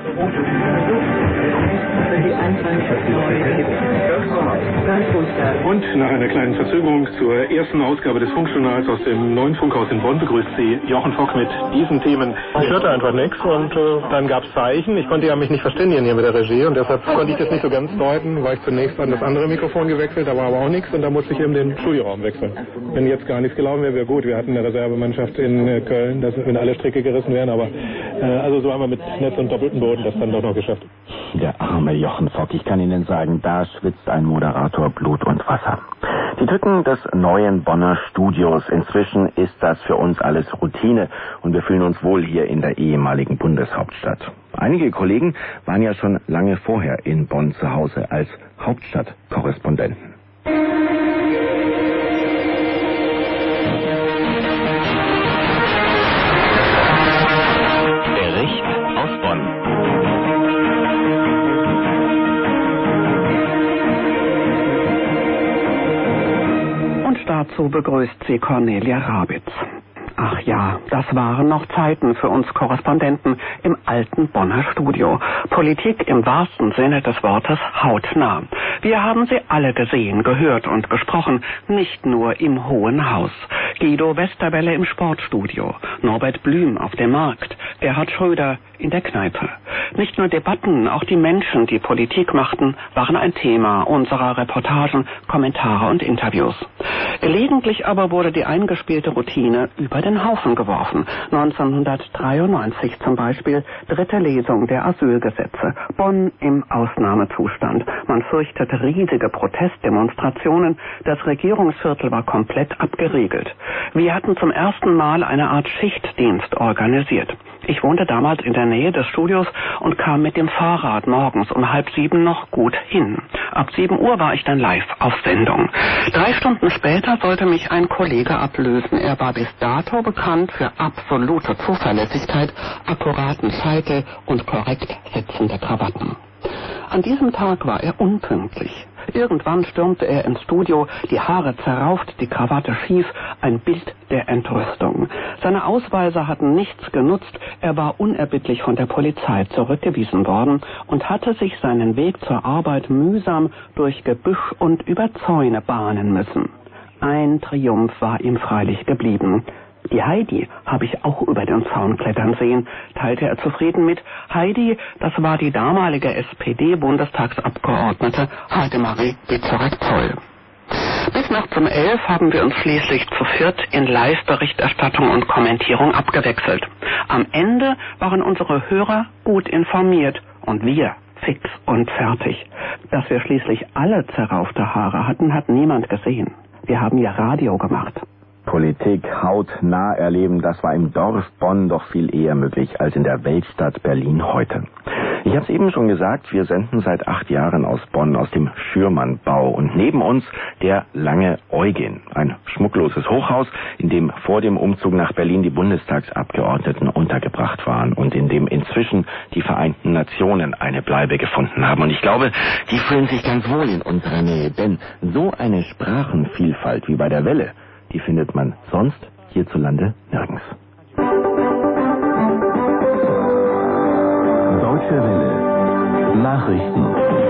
Speaker 14: Und nach einer kleinen Verzögerung zur ersten Ausgabe des Funkjournals aus dem neuen Funkhaus in Bonn begrüßt Sie Jochen Fock mit diesen Themen. Ich hörte einfach nichts und äh, dann gab es Zeichen. Ich konnte ja mich nicht verständigen hier mit der Regie und deshalb konnte ich das nicht so ganz deuten, war ich zunächst an das andere Mikrofon gewechselt, da war aber auch nichts und da musste ich eben den Studioraum wechseln. Wenn jetzt gar nichts gelaufen wäre, wäre gut. Wir hatten eine Reservemannschaft in äh, Köln, dass wenn alle Stricke gerissen wären, aber äh, also so haben wir mit Netz und doppelten Boden das dann doch noch geschafft.
Speaker 3: Der arme Jochen Fock, ich kann Ihnen sagen, da schwitzt ein Moderator Blut und Wasser. Die Tücken des neuen Bonner Studios. Inzwischen ist das für uns alles Routine und wir fühlen uns wohl hier in der ehemaligen Bundeshauptstadt. Einige Kollegen waren ja schon lange vorher in Bonn zu Hause als Hauptstadtkorrespondenten. Bericht aus Bonn.
Speaker 15: Dazu begrüßt sie Cornelia Rabitz. Ach ja, das waren noch Zeiten für uns Korrespondenten im alten Bonner Studio. Politik im wahrsten Sinne des Wortes hautnah. Wir haben sie alle gesehen, gehört und gesprochen, nicht nur im Hohen Haus. Guido Westerwelle im Sportstudio, Norbert Blüm auf dem Markt, Gerhard Schröder in der Kneipe. Nicht nur Debatten, auch die Menschen, die Politik machten, waren ein Thema unserer Reportagen, Kommentare und Interviews. Gelegentlich aber wurde die eingespielte Routine über den Haufen geworfen. neunzehnhundertdreiundneunzig zum Beispiel, dritte Lesung der Asylgesetze, Bonn im Ausnahmezustand. Man fürchtete riesige Protestdemonstrationen, das Regierungsviertel war komplett abgeriegelt. Wir hatten zum ersten Mal eine Art Schichtdienst organisiert. Ich wohnte damals in der Nähe des Studios und kam mit dem Fahrrad morgens um halb sieben noch gut hin. Ab sieben Uhr war ich dann live auf Sendung. Drei Stunden später sollte mich ein Kollege ablösen. Er war bis dato bekannt für absolute Zuverlässigkeit, akkuraten Scheitel und korrekt sitzende Krawatten. An diesem Tag war er unpünktlich. Irgendwann stürmte er ins Studio, die Haare zerrauft, die Krawatte schief, ein Bild der Entrüstung. Seine Ausweise hatten nichts genutzt, er war unerbittlich von der Polizei zurückgewiesen worden und hatte sich seinen Weg zur Arbeit mühsam durch Gebüsch und über Zäune bahnen müssen. Ein Triumph war ihm freilich geblieben. Die Heidi habe ich auch über den Zaun klettern sehen, teilte er zufrieden mit. Heidi, das war die damalige S P D-Bundestagsabgeordnete Heidemarie Bezorek-Zoll. Bis nachts um elf haben wir uns schließlich zu viert in Live-Berichterstattung und Kommentierung abgewechselt. Am Ende waren unsere Hörer gut informiert und wir fix und fertig. Dass wir schließlich alle zerraufte Haare hatten, hat niemand gesehen. Wir haben ja Radio gemacht.
Speaker 3: Politik hautnah erleben, das war im Dorf Bonn doch viel eher möglich als in der Weltstadt Berlin heute. Ich habe es eben schon gesagt, wir senden seit acht Jahren aus Bonn, aus dem Schürmannbau. Und neben uns der Lange Eugen, ein schmuckloses Hochhaus, in dem vor dem Umzug nach Berlin die Bundestagsabgeordneten untergebracht waren und in dem inzwischen die Vereinten Nationen eine Bleibe gefunden haben. Und ich glaube, die fühlen sich ganz wohl in unserer Nähe, denn so eine Sprachenvielfalt wie bei der Welle, die findet man sonst hierzulande nirgends. Deutsche Welle. Nachrichten.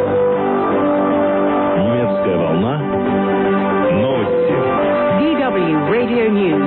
Speaker 3: Немецкая волна. Новости.
Speaker 16: D W Radio News.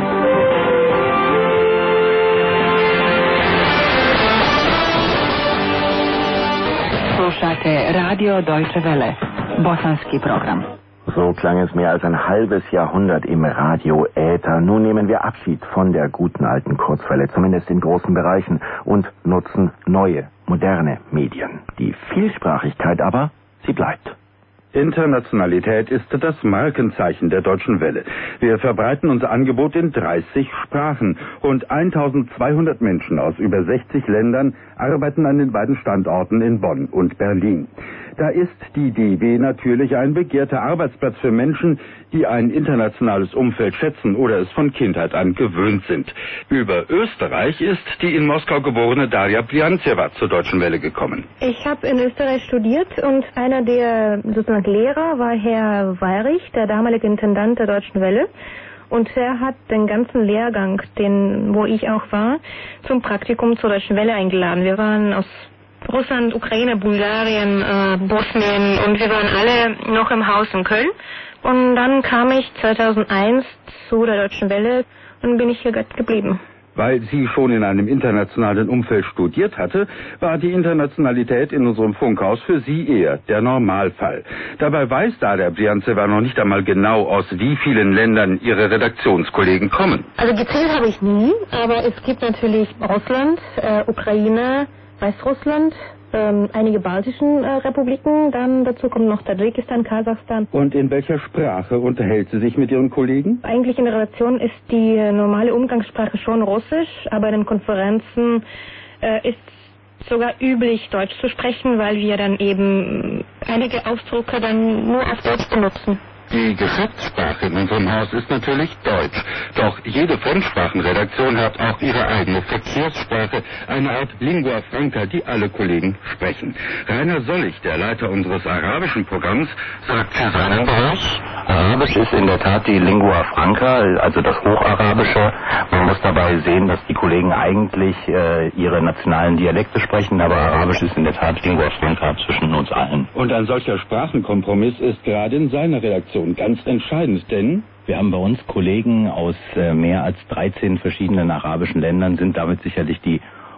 Speaker 16: Slušate Radio Deutsche Welle. Bosanski program.
Speaker 3: So klang es mehr als ein halbes Jahrhundert im Radio-Äther. Nun nehmen wir Abschied von der guten alten Kurzwelle, zumindest in großen Bereichen, und nutzen neue, moderne Medien. Die Vielsprachigkeit aber, sie bleibt.
Speaker 17: Internationalität ist das Markenzeichen der Deutschen Welle. Wir verbreiten unser Angebot in dreißig Sprachen. Rund eintausendzweihundert Menschen aus über sechzig Ländern arbeiten an den beiden Standorten in Bonn und Berlin. Da ist die D W natürlich ein begehrter Arbeitsplatz für Menschen, die ein internationales Umfeld schätzen oder es von Kindheit an gewöhnt sind. Über Österreich ist die in Moskau geborene Darja Briantseva zur Deutschen Welle gekommen.
Speaker 18: Ich habe in Österreich studiert und einer der sozusagen Lehrer war Herr Weyrich, der damalige Intendant der Deutschen Welle. Und er hat den ganzen Lehrgang, den, wo ich auch war, zum Praktikum zur Deutschen Welle eingeladen. Wir waren aus Russland, Ukraine, Bulgarien, äh, Bosnien und wir waren alle noch im Haus in Köln. Und dann kam ich zweitausendeins zu der Deutschen Welle und bin ich hier geblieben.
Speaker 17: Weil sie schon in einem internationalen Umfeld studiert hatte, war die Internationalität in unserem Funkhaus für sie eher der Normalfall. Dabei weiß Darja Briantseva noch nicht einmal genau, aus wie vielen Ländern ihre Redaktionskollegen kommen.
Speaker 18: Also gezählt habe ich nie, aber es gibt natürlich Russland, äh, Ukraine, Weißrussland, ähm, einige baltischen äh, Republiken, dann dazu kommen noch Tadschikistan, Kasachstan.
Speaker 17: Und in welcher Sprache unterhält sie sich mit ihren Kollegen?
Speaker 18: Eigentlich in der Redaktion ist die äh, normale Umgangssprache schon Russisch, aber in den Konferenzen äh, ist sogar üblich, Deutsch zu sprechen, weil wir dann eben einige Ausdrücke dann nur auf Deutsch benutzen.
Speaker 17: Die Geschäftssprache in unserem Haus ist natürlich Deutsch. Doch jede Fremdsprachenredaktion hat auch ihre eigene Verkehrssprache, eine Art Lingua Franca, die alle Kollegen sprechen. Rainer Sollig, der Leiter unseres arabischen Programms, sagt für seinen Bereich:
Speaker 3: Arabisch ist in der Tat die Lingua Franca, also das Hocharabische. Man muss dabei sehen, dass die Kollegen eigentlich äh, ihre nationalen Dialekte sprechen, aber Arabisch ist in der Tat Lingua Franca zwischen uns allen.
Speaker 17: Und ein solcher Sprachenkompromiss ist gerade in seiner Redaktion ganz entscheidend, denn
Speaker 6: wir haben bei uns Kollegen aus äh, mehr als dreizehn verschiedenen arabischen Ländern, sind damit sicherlich die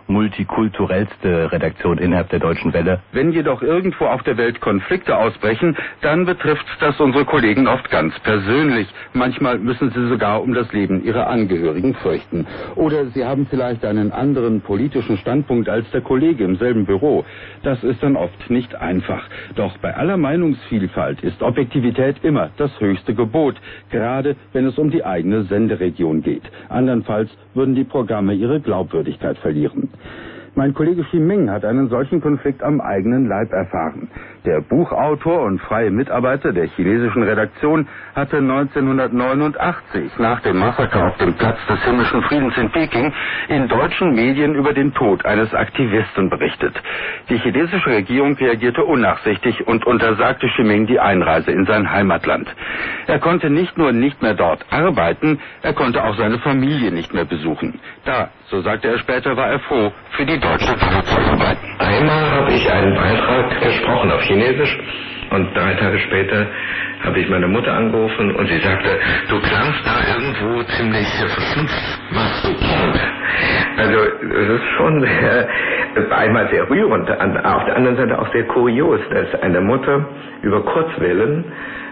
Speaker 19: multikulturellste Redaktion innerhalb der Deutschen Welle.
Speaker 17: Wenn jedoch irgendwo auf der Welt Konflikte ausbrechen, dann betrifft das unsere Kollegen oft ganz persönlich. Manchmal müssen sie sogar um das Leben ihrer Angehörigen fürchten. Oder sie haben vielleicht einen anderen politischen Standpunkt als der Kollege im selben Büro. Das ist dann oft nicht einfach. Doch bei aller Meinungsvielfalt ist Objektivität immer das höchste Gebot, gerade wenn es um die eigene Senderegion geht. Andernfalls würden die Programme ihre Glaubwürdigkeit verlieren. Mein Kollege Ximeng hat einen solchen Konflikt am eigenen Leib erfahren. Der Buchautor und freie Mitarbeiter der chinesischen Redaktion hatte neunzehnhundertneunundachtzig nach dem Massaker auf dem Platz des himmlischen Friedens in Peking in deutschen Medien über den Tod eines Aktivisten berichtet. Die chinesische Regierung reagierte unnachsichtig und untersagte Ximeng die Einreise in sein Heimatland. Er konnte nicht nur nicht mehr dort arbeiten, er konnte auch seine Familie nicht mehr besuchen. Da, so sagte er später, war er froh, für die deutsche Welle zu arbeiten.
Speaker 20: Einmal habe ich einen Beitrag gesprochen auf Chinesisch und drei Tage später habe ich meine Mutter angerufen und sie sagte, du klangst da irgendwo ziemlich verschnupft, was du kennst. Also es ist schon sehr, einmal sehr rührend, auf der anderen Seite auch sehr kurios, dass eine Mutter über Kurzwellen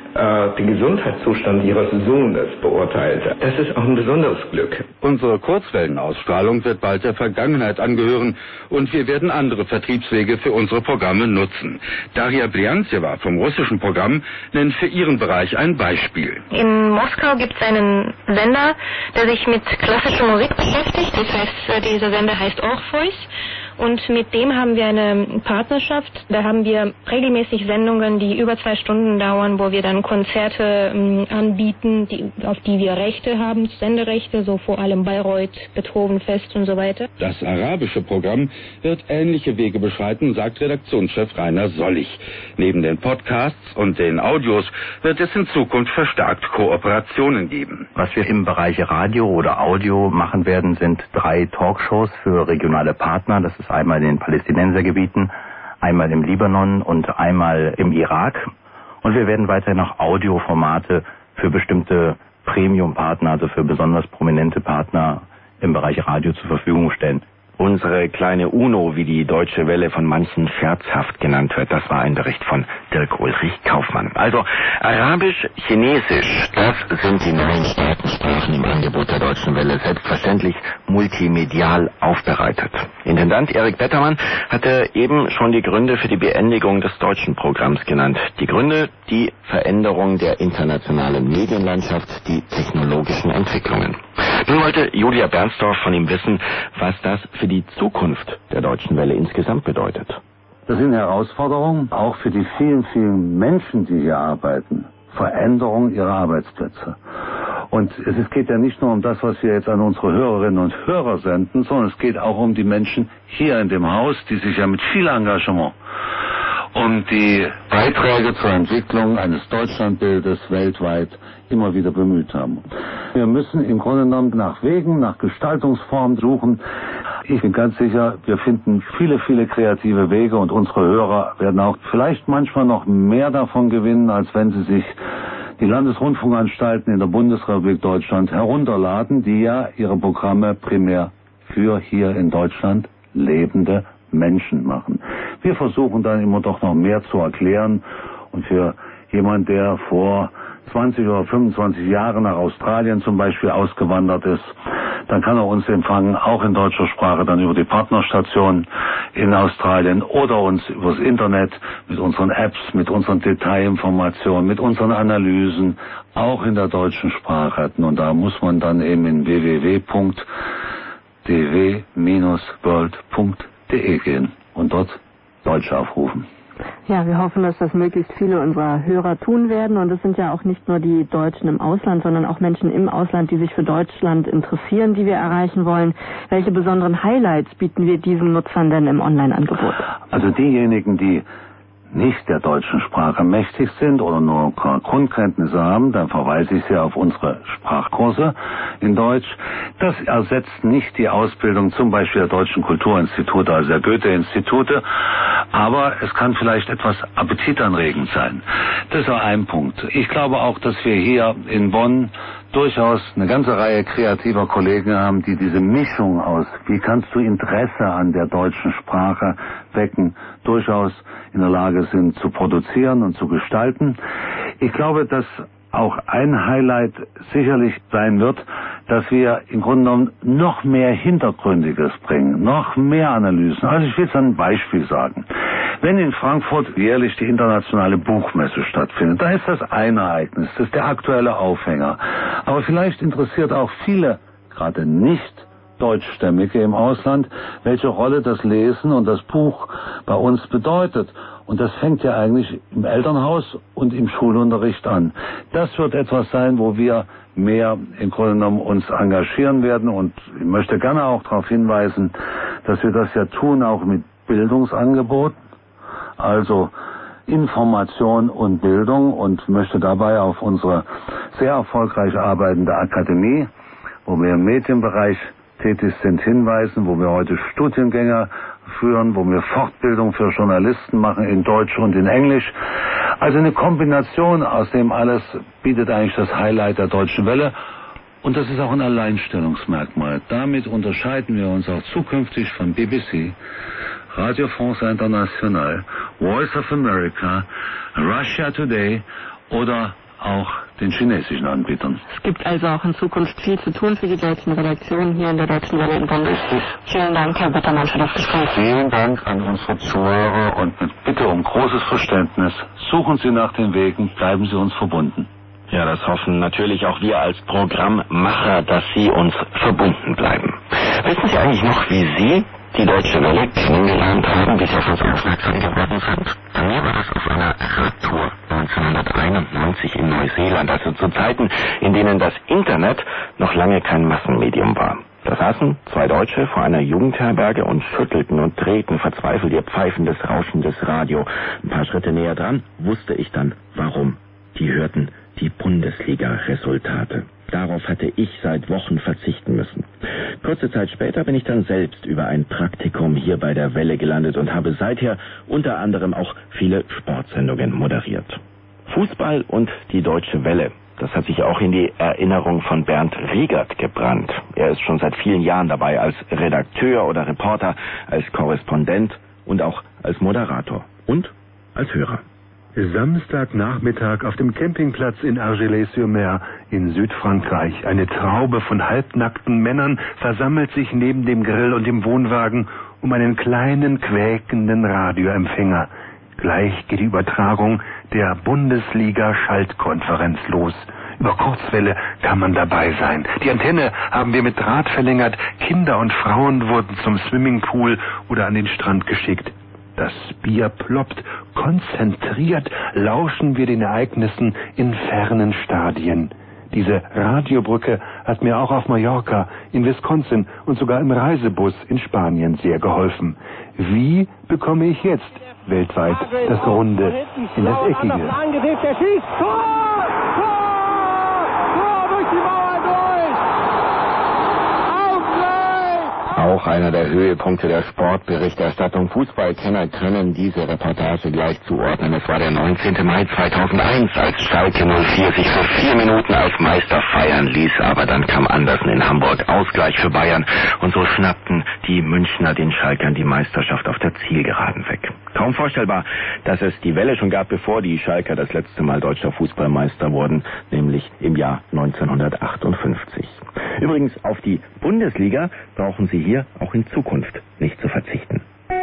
Speaker 20: den Gesundheitszustand ihres Sohnes beurteilte. Das ist auch ein besonderes Glück.
Speaker 17: Unsere Kurzwellenausstrahlung wird bald der Vergangenheit angehören und wir werden andere Vertriebswege für unsere Programme nutzen. Daria Briantseva vom russischen Programm nennt für ihren Bereich ein Beispiel.
Speaker 18: In Moskau gibt es einen Sender, der sich mit klassischer Musik beschäftigt. Das heißt, dieser Sender heißt Orpheus. Und mit dem haben wir eine Partnerschaft. Da haben wir regelmäßig Sendungen, die über zwei Stunden dauern, wo wir dann Konzerte ähm, anbieten, die, auf die wir Rechte haben, Senderechte, so vor allem Bayreuth, Beethovenfest und so weiter.
Speaker 17: Das arabische Programm wird ähnliche Wege beschreiten, sagt Redaktionschef Rainer Sollig. Neben den Podcasts und den Audios wird es in Zukunft verstärkt Kooperationen geben.
Speaker 19: Was wir im Bereich Radio oder Audio machen werden, sind drei Talkshows für regionale Partner. Das ist einmal in den Palästinensergebieten, einmal im Libanon und einmal im Irak. Und wir werden weiterhin noch Audioformate für bestimmte Premium-Partner, also für besonders prominente Partner im Bereich Radio zur Verfügung stellen.
Speaker 3: Unsere kleine UNO, wie die Deutsche Welle von manchen scherzhaft genannt wird, das war ein Bericht von Dirk Ulrich Kaufmann. Also Arabisch, Chinesisch, das sind die neuen Staatensprachen im Angebot der Deutschen Welle, selbstverständlich multimedial aufbereitet. Intendant Erik Bettermann hatte eben schon die Gründe für die Beendigung des deutschen Programms genannt. Die Gründe, die Veränderung der internationalen Medienlandschaft, die technologischen Entwicklungen. Nun wollte Julia Bernsdorf von ihm wissen, was das für die Zukunft der Deutschen Welle insgesamt bedeutet.
Speaker 11: Das sind Herausforderungen, auch für die vielen, vielen Menschen, die hier arbeiten. Veränderung ihrer Arbeitsplätze. Und es geht ja nicht nur um das, was wir jetzt an unsere Hörerinnen und Hörer senden, sondern es geht auch um die Menschen hier in dem Haus, die sich ja mit viel Engagement um die Beiträge zur Entwicklung eines Deutschlandbildes weltweit immer wieder bemüht haben. Wir müssen im Grunde genommen nach Wegen, nach Gestaltungsformen suchen. Ich bin ganz sicher, wir finden viele, viele kreative Wege und unsere Hörer werden auch vielleicht manchmal noch mehr davon gewinnen, als wenn sie sich die Landesrundfunkanstalten in der Bundesrepublik Deutschland herunterladen, die ja ihre Programme primär für hier in Deutschland lebende Menschen machen. Wir versuchen dann immer doch noch mehr zu erklären und für jemand, der vor zwanzig oder fünfundzwanzig Jahren nach Australien zum Beispiel ausgewandert ist, dann kann er uns empfangen, auch in deutscher Sprache, dann über die Partnerstation in Australien oder uns übers Internet mit unseren Apps, mit unseren Detailinformationen, mit unseren Analysen, auch in der deutschen Sprache. Und da muss man dann eben in w w w punkt d w world punkt de gehen und dort Deutsch aufrufen.
Speaker 10: Ja, wir hoffen, dass das möglichst viele unserer Hörer tun werden. Und es sind ja auch nicht nur die Deutschen im Ausland, sondern auch Menschen im Ausland, die sich für Deutschland interessieren, die wir erreichen wollen. Welche besonderen Highlights bieten wir diesen Nutzern denn im Online-Angebot?
Speaker 11: Also diejenigen, die nicht der deutschen Sprache mächtig sind oder nur Grundkenntnisse haben, dann verweise ich Sie auf unsere Sprachkurse in Deutsch. Das ersetzt nicht die Ausbildung zum Beispiel der Deutschen Kulturinstitute, also der Goethe-Institute, aber es kann vielleicht etwas appetitanregend sein. Das ist ein Punkt. Ich glaube auch, dass wir hier in Bonn durchaus eine ganze Reihe kreativer Kollegen haben, die diese Mischung aus, wie kannst du Interesse an der deutschen Sprache wecken, durchaus in der Lage sind zu produzieren und zu gestalten. Ich glaube, dass auch ein Highlight sicherlich sein wird, dass wir im Grunde genommen noch mehr Hintergründiges bringen, noch mehr Analysen. Also ich will es an ein Beispiel sagen. Wenn in Frankfurt jährlich die internationale Buchmesse stattfindet, da ist das ein Ereignis, das ist der aktuelle Aufhänger. Aber vielleicht interessiert auch viele, gerade nicht Deutschstämmige im Ausland, welche Rolle das Lesen und das Buch bei uns bedeutet. Und das fängt ja eigentlich im Elternhaus und im Schulunterricht an. Das wird etwas sein, wo wir mehr im Grunde genommen uns engagieren werden. Und ich möchte gerne auch darauf hinweisen, dass wir das ja tun, auch mit Bildungsangeboten. Also Information und Bildung, und möchte dabei auf unsere sehr erfolgreich arbeitende Akademie, wo wir im Medienbereich tätig sind, hinweisen, wo wir heute Studiengänge führen, wo wir Fortbildung für Journalisten machen in Deutsch und in Englisch. Also eine Kombination aus dem alles bietet eigentlich das Highlight der Deutschen Welle. Und das ist auch ein Alleinstellungsmerkmal. Damit unterscheiden wir uns auch zukünftig von B B C, Radio France International, Voice of America, Russia Today oder auch den chinesischen Anbietern.
Speaker 10: Es gibt also auch in Zukunft viel zu tun für die deutschen Redaktionen hier in der Deutschen Welle in Bonn. Vielen Dank, Herr Wettermann, für das Gespräch.
Speaker 11: Vielen Dank an unsere Zuhörer und mit Bitte um großes Verständnis. Suchen Sie nach den Wegen, bleiben Sie uns verbunden.
Speaker 19: Ja, das hoffen natürlich auch wir als Programmmacher, dass Sie uns verbunden bleiben. Wissen Sie eigentlich noch, wie Sie die Deutsche Welle kennengelernt haben, wie Sie auf uns aufmerksam geworden sind? Bei mir war das auf einer Radtour neunzehnhunderteinundneunzig in Neuseeland, also zu Zeiten, in denen das Internet noch lange kein Massenmedium war. Da saßen zwei Deutsche vor einer Jugendherberge und schüttelten und drehten verzweifelt ihr pfeifendes, rauschendes Radio. Ein paar Schritte näher dran wusste ich dann, warum. Die hörten die Bundesliga-Resultate. Darauf hatte ich seit Wochen verzichten müssen. Kurze Zeit später bin ich dann selbst über ein Praktikum hier bei der Welle gelandet und habe seither unter anderem auch viele Sportsendungen moderiert. Fußball und die Deutsche Welle, das hat sich auch in die Erinnerung von Bernd Riegert gebrannt. Er ist schon seit vielen Jahren dabei als Redakteur oder Reporter, als Korrespondent und auch als Moderator und als Hörer.
Speaker 21: Samstagnachmittag auf dem Campingplatz in Argelès-sur-Mer in Südfrankreich. Eine Traube von halbnackten Männern versammelt sich neben dem Grill und dem Wohnwagen um einen kleinen, quäkenden Radioempfänger. Gleich geht die Übertragung der Bundesliga-Schaltkonferenz los. Über Kurzwelle kann man dabei sein. Die Antenne haben wir mit Draht verlängert. Kinder und Frauen wurden zum Swimmingpool oder an den Strand geschickt. Das Bier ploppt, konzentriert lauschen wir den Ereignissen in fernen Stadien. Diese Radiobrücke hat mir auch auf Mallorca, in Wisconsin und sogar im Reisebus in Spanien sehr geholfen. Wie bekomme ich jetzt weltweit das Runde in das Eckige?
Speaker 19: Auch einer der Höhepunkte der Sportberichterstattung. Fußballkenner können diese Reportage gleich zuordnen. Es war der neunzehnten Mai zweitausendeins, als Schalke null vier sich für vier Minuten als Meister feiern ließ. Aber dann kam Andersen in Hamburg, Ausgleich für Bayern. Und so schnappten die Münchner den Schalkern die Meisterschaft auf der Zielgeraden weg. Kaum vorstellbar, dass es die Welle schon gab, bevor die Schalker das letzte Mal deutscher Fußballmeister wurden, nämlich im Jahr neunzehnhundertachtundfünfzig. Übrigens, auf die Bundesliga brauchen Sie hier auch in Zukunft nicht zu verzichten.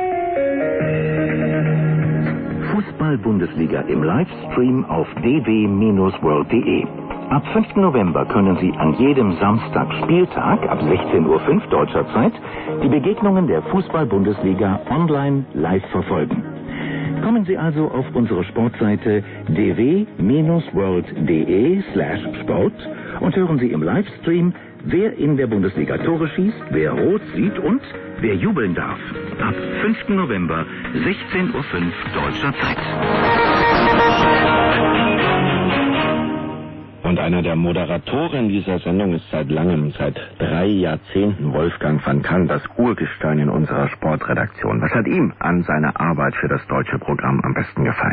Speaker 22: Fußball-Bundesliga im Livestream auf d w Bindestrich world punkt d e. Ab fünften November können Sie an jedem Samstag Spieltag ab sechzehn Uhr fünf deutscher Zeit die Begegnungen der Fußball-Bundesliga online live verfolgen. Kommen Sie also auf unsere Sportseite d w Bindestrich world punkt d e slash sport und hören Sie im Livestream, wer in der Bundesliga Tore schießt, wer rot sieht und wer jubeln darf. Ab fünften November, sechzehn Uhr fünf deutscher Zeit.
Speaker 19: Und einer der Moderatoren dieser Sendung ist seit langem, seit drei Jahrzehnten Wolfgang van Kann, das Urgestein in unserer Sportredaktion. Was hat ihm an seiner Arbeit für das deutsche Programm am besten gefallen?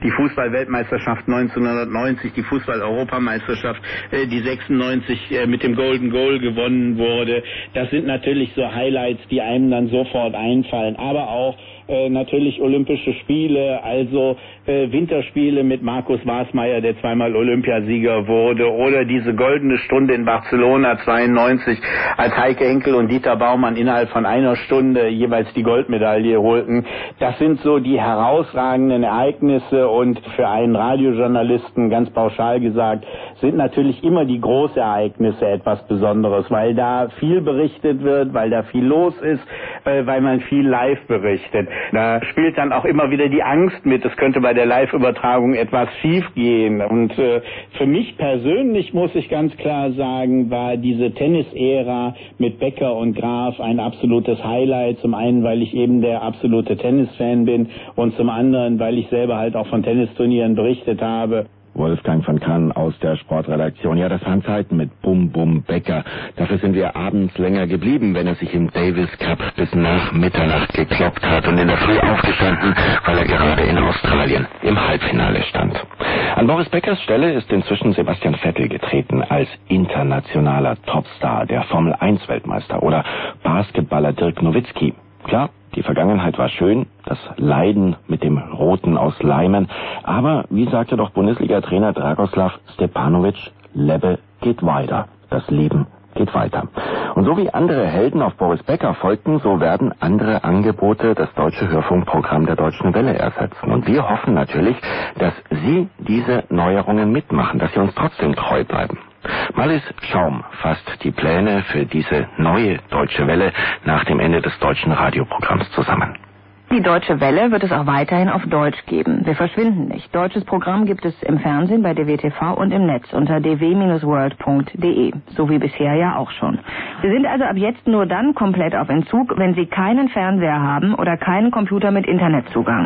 Speaker 7: die Fußball-Weltmeisterschaft neunzehnhundertneunzig, die Fußball-Europameisterschaft, äh, die sechsundneunzig äh, mit dem Golden Goal gewonnen wurde. Das sind natürlich so Highlights, die einem dann sofort einfallen. Aber auch äh, natürlich Olympische Spiele, also äh, Winterspiele mit Markus Wasmeier, der zweimal Olympiasieger wurde, oder diese goldene Stunde in Barcelona zweiundneunzig, als Heike Henkel und Dieter Baumann innerhalb von einer Stunde jeweils die Goldmedaille holten. Das sind so die herausragenden Ereignisse, und für einen Radiojournalisten, ganz pauschal gesagt, sind natürlich immer die Großereignisse etwas Besonderes, weil da viel berichtet wird, weil da viel los ist, äh, weil man viel live berichtet. Da spielt dann auch immer wieder die Angst mit, es könnte bei der Live-Übertragung etwas schief gehen. Und äh, für mich persönlich, muss ich ganz klar sagen, war diese Tennis-Ära mit Becker und Graf ein absolutes Highlight. Zum einen, weil ich eben der absolute Tennisfan bin, und zum anderen, weil ich selber halt auch von Tennisturnieren berichtet habe.
Speaker 3: Wolfgang von Kann aus der Sportredaktion. Ja, das waren Zeiten mit Bum Bum Becker. Dafür sind wir abends länger geblieben, wenn er sich im Davis Cup bis nach Mitternacht gekloppt hat und in der Früh aufgestanden, weil er gerade in Australien im Halbfinale stand. An Boris Beckers Stelle ist inzwischen Sebastian Vettel getreten als internationaler Topstar, der Formel eins Weltmeister oder Basketballer Dirk Nowitzki. Klar, die Vergangenheit war schön, das Leiden mit dem Roten aus Leimen, aber wie sagte doch Bundesliga-Trainer Dragoslav Stepanovic, Lebe geht weiter, das Leben geht weiter. Und so wie andere Helden auf Boris Becker folgten, so werden andere Angebote das deutsche Hörfunkprogramm der Deutschen Welle ersetzen. Und wir hoffen natürlich, dass Sie diese Neuerungen mitmachen, dass Sie uns trotzdem treu bleiben. Marlies Schaum fasst die Pläne für diese neue Deutsche Welle nach dem Ende des deutschen Radioprogramms zusammen.
Speaker 4: Die Deutsche Welle wird es auch weiterhin auf Deutsch geben. Wir verschwinden nicht. Deutsches Programm gibt es im Fernsehen bei D W T V und im Netz unter d w Bindestrich world Punkt d e, so wie bisher ja auch schon. Wir sind also ab jetzt nur dann komplett auf Entzug, wenn Sie keinen Fernseher haben oder keinen Computer mit Internetzugang.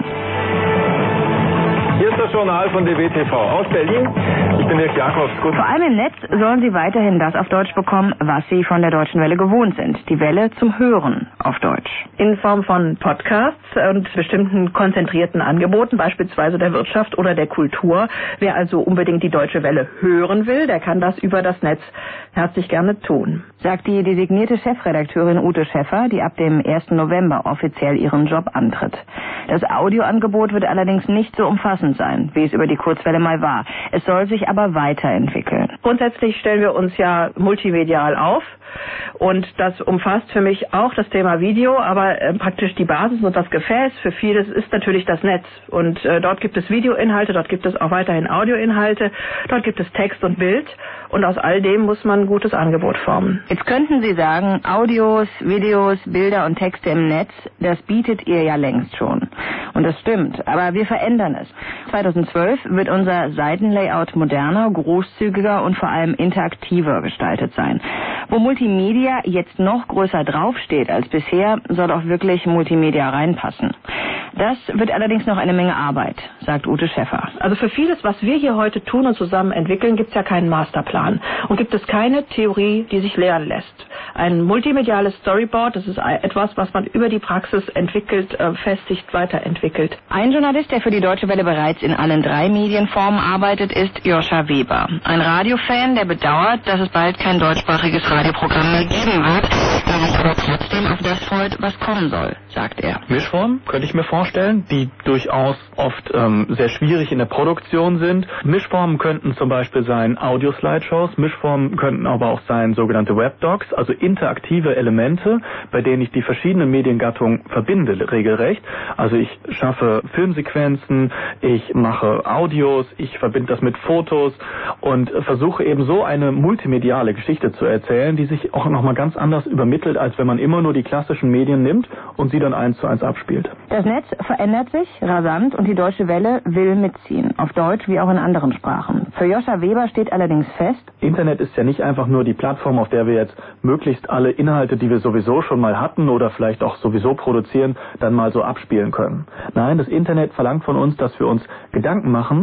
Speaker 5: Hier ist das Journal von D W T V aus Berlin. Ich bin Dirk Jakobs. Gut.
Speaker 4: Vor allem im Netz sollen Sie weiterhin das auf Deutsch bekommen, was Sie von der Deutschen Welle gewohnt sind. Die Welle zum Hören auf Deutsch.
Speaker 10: In Form von Podcasts und bestimmten konzentrierten Angeboten, beispielsweise der Wirtschaft oder der Kultur. Wer also unbedingt die Deutsche Welle hören will, der kann das über das Netz herzlich gerne tun.
Speaker 4: Sagt die designierte Chefredakteurin Ute Schäffer, die ab dem ersten November offiziell ihren Job antritt. Das Audioangebot wird allerdings nicht so umfassend sein, wie es über die Kurzwelle mal war. Es soll sich aber weiterentwickeln.
Speaker 10: Grundsätzlich stellen wir uns ja multimedial auf. Und das umfasst für mich auch das Thema Video, aber äh, praktisch die Basis und das Gefäß für vieles ist natürlich das Netz. Und äh, dort gibt es Videoinhalte, dort gibt es auch weiterhin Audioinhalte, dort gibt es Text und Bild. Und aus all dem muss man ein gutes Angebot formen.
Speaker 4: Jetzt könnten Sie sagen, Audios, Videos, Bilder und Texte im Netz, das bietet ihr ja längst schon. Und das stimmt, aber wir verändern es. zweitausendzwölf wird unser Seitenlayout moderner, großzügiger und vor allem interaktiver gestaltet sein. Wo Multimedia jetzt noch größer draufsteht als bisher, soll auch wirklich Multimedia reinpassen. Das wird allerdings noch eine Menge Arbeit, sagt Ute Schäffer.
Speaker 10: Also für vieles, was wir hier heute tun und zusammen entwickeln, gibt es ja keinen Masterplan. Und gibt es keine Theorie, die sich lehren lässt. Ein multimediales Storyboard, das ist etwas, was man über die Praxis entwickelt, festigt, weiterentwickelt.
Speaker 4: Ein Journalist, der für die Deutsche Welle bereits in allen drei Medienformen arbeitet, ist Joscha Weber. Ein Radiofan, der bedauert, dass es bald kein deutschsprachiges Radioprogramm mehr geben wird, der sich aber trotzdem auf das freut, was kommen soll, sagt er.
Speaker 5: Mischformen könnte ich mir vorstellen, die durchaus oft ähm, sehr schwierig in der Produktion sind. Mischformen könnten zum Beispiel sein Audio-Slideshows, Mischformen könnten aber auch sein sogenannte Webdocs, also interaktive Elemente, bei denen ich die verschiedenen Mediengattungen verbinde, regelrecht. Also ich schaffe Filmsequenzen, ich mache Audios, ich verbinde das mit Fotos und versuche eben so eine multimediale Geschichte zu erzählen, die sich auch nochmal ganz anders übermittelt, als wenn man immer nur die klassischen Medien nimmt und sie dann eins zu eins abspielt.
Speaker 4: Das Netz verändert sich rasant und die Deutsche Welle will mitziehen, auf Deutsch wie auch in anderen Sprachen. Für Joscha Weber steht allerdings fest:
Speaker 5: Internet ist ja nicht einfach nur die Plattform, auf der wir jetzt möglichst alle Inhalte, die wir sowieso schon mal hatten oder vielleicht auch sowieso produzieren, dann mal so abspielen können. Nein, das Internet verlangt von uns, dass wir uns Gedanken machen,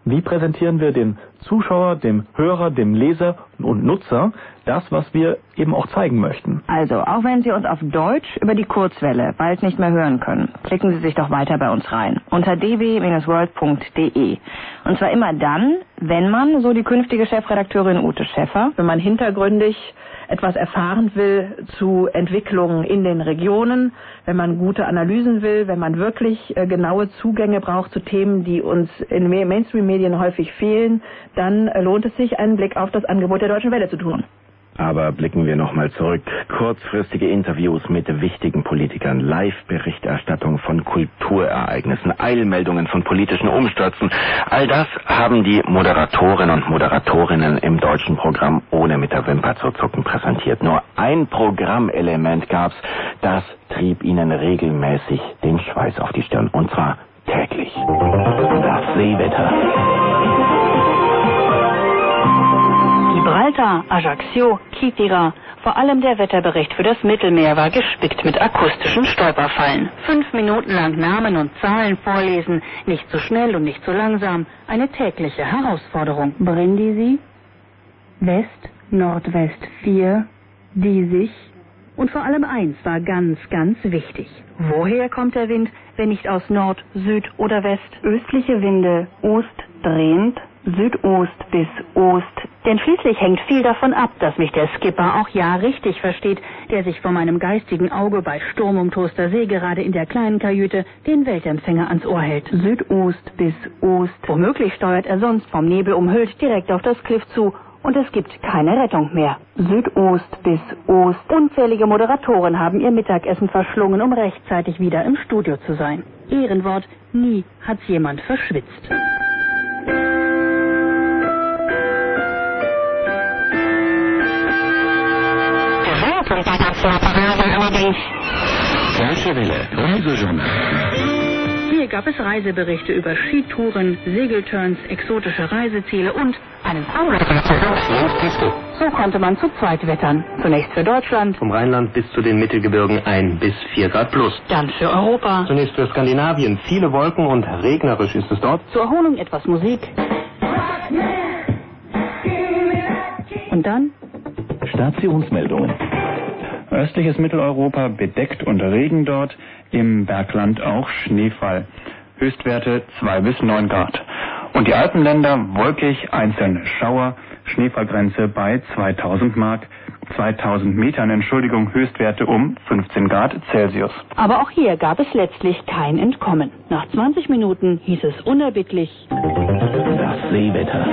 Speaker 5: Wie präsentieren wir dem Zuschauer, dem Hörer, dem Leser und Nutzer das, was wir eben auch zeigen möchten?
Speaker 4: Also, auch wenn Sie uns auf Deutsch über die Kurzwelle bald nicht mehr hören können, klicken Sie sich doch weiter bei uns rein unter d w Bindestrich world Punkt d e. Und zwar immer dann, wenn man, so die künftige Chefredakteurin Ute Schäffer,
Speaker 12: wenn man hintergründig etwas erfahren will zu Entwicklungen in den Regionen, wenn man gute Analysen will, wenn man wirklich äh, genaue Zugänge braucht zu Themen, die uns in Mainstream-Medien häufig fehlen, dann äh, lohnt es sich, einen Blick auf das Angebot der Deutschen Welle zu tun.
Speaker 3: Aber blicken wir nochmal zurück. Kurzfristige Interviews mit wichtigen Politikern, Live-Berichterstattung von Kulturereignissen, Eilmeldungen von politischen Umstürzen. All das haben die Moderatorinnen und Moderatorinnen im deutschen Programm ohne mit der Wimper zu zucken präsentiert. Nur ein Programmelement gab's, das trieb ihnen regelmäßig den Schweiß auf die Stirn. Und zwar täglich. Das Seewetter.
Speaker 16: Gibraltar, Ajaccio, Kitira. Vor allem der Wetterbericht für das Mittelmeer war gespickt mit akustischen Stolperfallen. Fünf Minuten lang Namen und Zahlen vorlesen, nicht zu schnell und nicht zu langsam. Eine tägliche Herausforderung. Brindisi, West, Nordwest vier, Diesig. Und vor allem eins war ganz, ganz wichtig. Woher kommt der Wind, wenn nicht aus Nord, Süd oder West? Östliche Winde, ostdrehend, Südost bis Ost. Denn schließlich hängt viel davon ab, dass mich der Skipper auch ja richtig versteht, der sich vor meinem geistigen Auge bei Sturm um Toaster See gerade in der kleinen Kajüte den Weltempfänger ans Ohr hält. Südost bis Ost. Womöglich steuert er sonst vom Nebel umhüllt direkt auf das Kliff zu. Und es gibt keine Rettung mehr. Südost bis Ost. Unzählige Moderatoren haben ihr Mittagessen verschlungen, um rechtzeitig wieder im Studio zu sein. Ehrenwort, nie hat's jemand verschwitzt.
Speaker 22: Deutsche Welle, Reisejournal.
Speaker 16: Hier gab es Reiseberichte über Skitouren, Segelturns, exotische Reiseziele und einen Disco. So konnte man zu zweit wettern. Zunächst für Deutschland.
Speaker 1: Vom Rheinland bis zu den Mittelgebirgen ein bis vier Grad plus.
Speaker 16: Dann für Europa.
Speaker 1: Zunächst für Skandinavien. Viele Wolken und regnerisch ist es dort.
Speaker 16: Zur Erholung etwas Musik. Und dann
Speaker 9: Stationsmeldungen. Östliches Mitteleuropa bedeckt und Regen dort, im Bergland auch Schneefall. Höchstwerte zwei bis neun Grad. Und die Alpenländer wolkig, einzelne Schauer, Schneefallgrenze bei zweitausend Mark, zweitausend Metern, Entschuldigung, Höchstwerte um fünfzehn Grad Celsius.
Speaker 16: Aber auch hier gab es letztlich kein Entkommen. Nach zwanzig Minuten hieß es unerbittlich:
Speaker 3: Das Seewetter.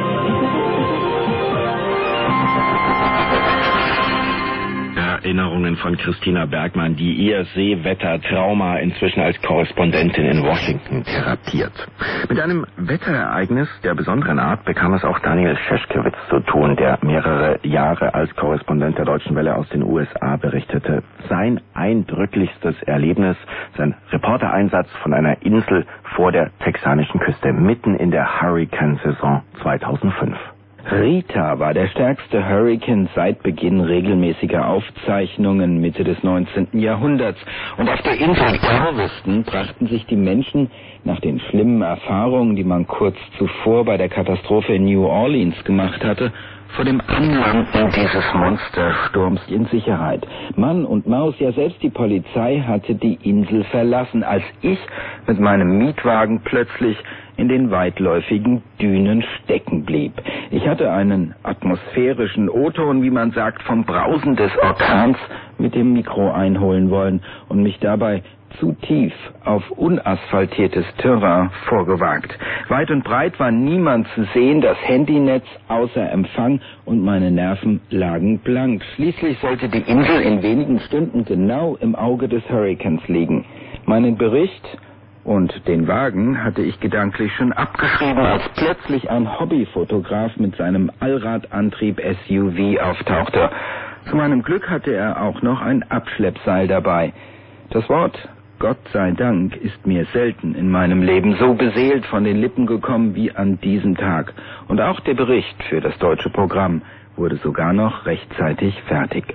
Speaker 3: Erinnerungen von Christina Bergmann, die ihr Seewetter-Trauma inzwischen als Korrespondentin in Washington therapiert. Mit einem Wetterereignis der besonderen Art bekam es auch Daniel Scheschkewitz zu tun, der mehrere Jahre als Korrespondent der Deutschen Welle aus den U S A berichtete. Sein eindrücklichstes Erlebnis, sein Reportereinsatz von einer Insel vor der texanischen Küste, mitten in der Hurricane-Saison zweitausendfünf.
Speaker 23: Rita war der stärkste Hurrikan seit Beginn regelmäßiger Aufzeichnungen Mitte des neunzehnten Jahrhunderts. Und auf der Insel Galveston brachten sich die Menschen nach den schlimmen Erfahrungen, die man kurz zuvor bei der Katastrophe in New Orleans gemacht hatte, vor dem Anlanden dieses Monstersturms in Sicherheit. Mann und Maus, ja selbst die Polizei hatte die Insel verlassen, als ich mit meinem Mietwagen plötzlich in den weitläufigen Dünen stecken blieb. Ich hatte einen atmosphärischen O-Ton, wie man sagt, vom Brausen des Orkans mit dem Mikro einholen wollen und mich dabei zu tief auf unasphaltiertes Terrain vorgewagt. Weit und breit war niemand zu sehen, das Handynetz außer Empfang, und meine Nerven lagen blank. Schließlich sollte die Insel in wenigen Stunden genau im Auge des Hurrikans liegen. Meinen Bericht und den Wagen hatte ich gedanklich schon abgeschrieben, als plötzlich ein Hobbyfotograf mit seinem Allradantrieb S U V auftauchte. Zu meinem Glück hatte er auch noch ein Abschleppseil dabei. Das Wort Gott sei Dank ist mir selten in meinem Leben so beseelt von den Lippen gekommen wie an diesem Tag. Und auch der Bericht für das deutsche Programm wurde sogar noch rechtzeitig fertig.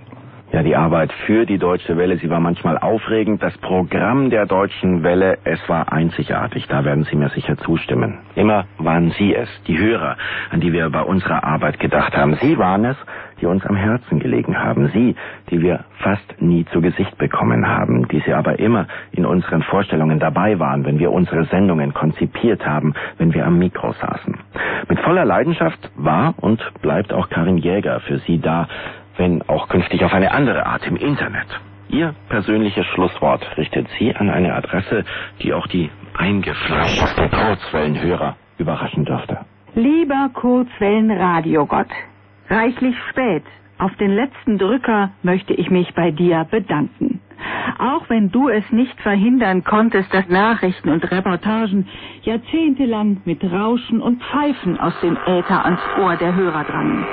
Speaker 3: Ja, die Arbeit für die Deutsche Welle, sie war manchmal aufregend. Das Programm der Deutschen Welle, es war einzigartig. Da werden Sie mir sicher zustimmen. Immer waren Sie es, die Hörer, an die wir bei unserer Arbeit gedacht haben. Sie waren es, die uns am Herzen gelegen haben. Sie, die wir fast nie zu Gesicht bekommen haben, die Sie aber immer in unseren Vorstellungen dabei waren, wenn wir unsere Sendungen konzipiert haben, wenn wir am Mikro saßen. Mit voller Leidenschaft war und bleibt auch Karin Jäger für Sie da, wenn auch künftig auf eine andere Art im Internet. Ihr persönliches Schlusswort richtet sie an eine Adresse, die auch die eingefleischten Kurzwellenhörer überraschen dürfte.
Speaker 2: Lieber Kurzwellenradiogott, reichlich spät, auf den letzten Drücker möchte ich mich bei dir bedanken. Auch wenn du es nicht verhindern konntest, dass Nachrichten und Reportagen jahrzehntelang mit Rauschen und Pfeifen aus dem Äther ans Ohr der Hörer drangen.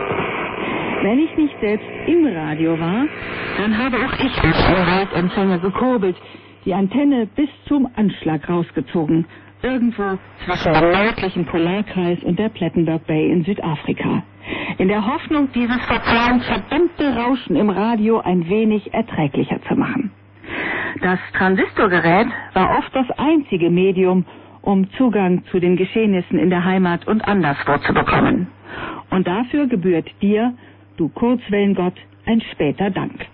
Speaker 2: Wenn ich nicht selbst im Radio war, dann habe auch ich den Umweltempfänger gekurbelt, die Antenne bis zum Anschlag rausgezogen, irgendwo zwischen dem nördlichen Polarkreis und der Plettenberg Bay in Südafrika, in der Hoffnung, dieses verplant verdammte Rauschen im Radio ein wenig erträglicher zu machen. Das Transistorgerät war oft das einzige Medium, um Zugang zu den Geschehnissen in der Heimat und anderswo zu bekommen. Und dafür gebührt dir, du Kurzwellengott, ein später Dank.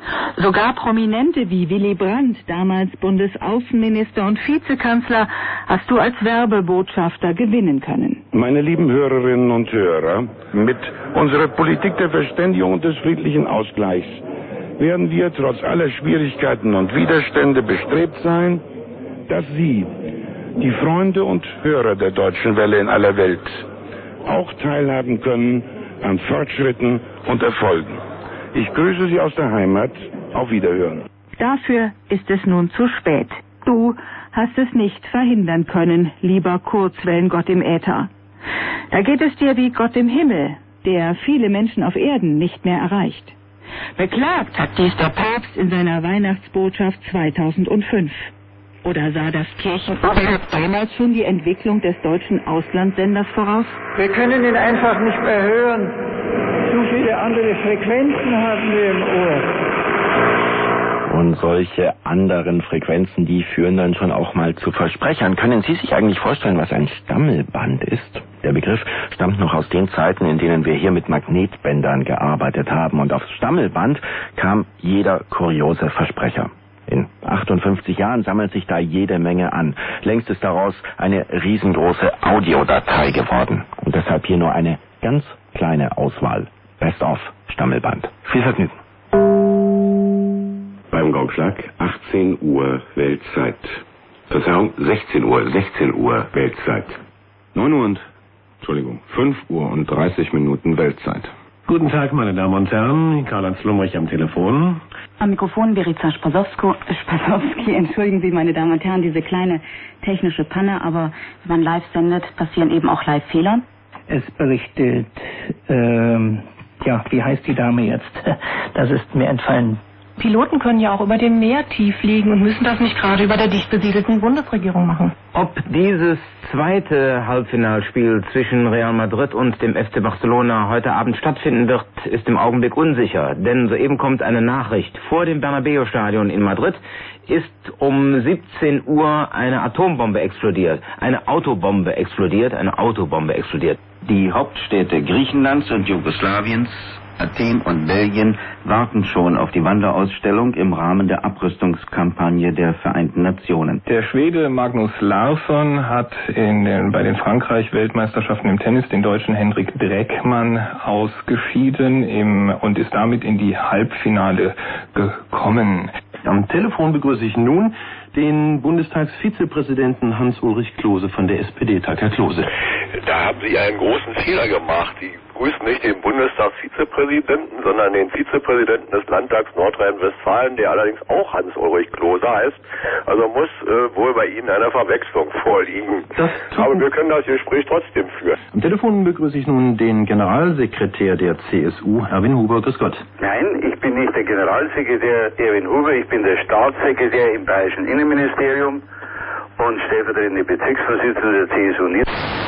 Speaker 2: Sogar Prominente wie Willy Brandt, damals Bundesaußenminister und Vizekanzler, hast du als Werbebotschafter gewinnen können.
Speaker 8: Meine lieben Hörerinnen und Hörer, mit unserer Politik der Verständigung und des friedlichen Ausgleichs werden wir trotz aller Schwierigkeiten und Widerstände bestrebt sein, dass Sie, die Freunde und Hörer der Deutschen Welle in aller Welt, auch teilhaben können an Fortschritten und Erfolgen. Ich grüße Sie aus der Heimat. Auf Wiederhören.
Speaker 2: Dafür ist es nun zu spät. Du hast es nicht verhindern können, lieber Kurzwellengott im Äther. Da geht es dir wie Gott im Himmel, der viele Menschen auf Erden nicht mehr erreicht. Beklagt hat dies der Papst in seiner Weihnachtsbotschaft zweitausendfünf. Oder sah das Kirchenoberhaupt damals schon die Entwicklung des deutschen Auslandssenders voraus?
Speaker 13: Wir können ihn einfach nicht mehr hören. Zu viele andere Frequenzen haben wir im Ohr.
Speaker 3: Und solche anderen Frequenzen, die führen dann schon auch mal zu Versprechern. Können Sie sich eigentlich vorstellen, was ein Stammelband ist? Der Begriff stammt noch aus den Zeiten, in denen wir hier mit Magnetbändern gearbeitet haben. Und aufs Stammelband kam jeder kuriose Versprecher. In achtundfünfzig Jahren sammelt sich da jede Menge an. Längst ist daraus eine riesengroße Audiodatei geworden. Und deshalb hier nur eine ganz kleine Auswahl. Best of Stammelband. Viel Vergnügen.
Speaker 8: Beim Gongschlag achtzehn Uhr Weltzeit. Verzeihung, sechzehn Uhr, sechzehn Uhr Weltzeit. neun Uhr und, Entschuldigung, fünf Uhr und dreißig Minuten Weltzeit.
Speaker 24: Guten Tag, meine Damen und Herren. Karl-Heinz Lumrich am Telefon.
Speaker 2: Am Mikrofon Berica Spasowski. Entschuldigen Sie, meine Damen und Herren, diese kleine technische Panne, aber wenn man live sendet, passieren eben auch Live-Fehler.
Speaker 13: Es berichtet, ähm, ja, wie heißt die Dame jetzt? Das ist mir entfallen.
Speaker 12: Piloten können ja auch über dem Meer tief fliegen und müssen das nicht gerade über der dicht besiedelten Bundesregierung machen.
Speaker 25: Ob dieses zweite Halbfinalspiel zwischen Real Madrid und dem F C Barcelona heute Abend stattfinden wird, ist im Augenblick unsicher. Denn soeben kommt eine Nachricht. Vor dem Bernabeu-Stadion in Madrid ist um siebzehn Uhr eine Atombombe explodiert. Eine Autobombe explodiert, eine Autobombe explodiert.
Speaker 26: Die Hauptstädte Griechenlands und Jugoslawiens, Athen und Belgien, warten schon auf die Wanderausstellung im Rahmen der Abrüstungskampagne der Vereinten Nationen.
Speaker 27: Der Schwede Magnus Larsson hat in den, bei den Frankreich-Weltmeisterschaften im Tennis den Deutschen Henrik Dreckmann ausgeschieden im, und ist damit in die Halbfinale gekommen.
Speaker 28: Am Telefon begrüße ich nun den Bundestagsvizepräsidenten Hans-Ulrich Klose von der S P D. Tag, Herr Klose.
Speaker 29: Da haben Sie einen großen Fehler gemacht. Sie grüßen nicht den Bundestagsvizepräsidenten, sondern den Vizepräsidenten des Landtags Nordrhein-Westfalen, der allerdings auch Hans-Ulrich Klose heißt. Also muss äh, wohl bei Ihnen eine Verwechslung vorliegen. Aber wir können das Gespräch trotzdem führen.
Speaker 28: Am Telefon begrüße ich nun den Generalsekretär der C S U, Erwin Huber. Grüß Gott.
Speaker 30: Nein, ich bin nicht der Generalsekretär Erwin Huber, ich bin der Staatssekretär im Bayerischen Innenministerium und stellvertretende Bezirksvorsitzender der C S U.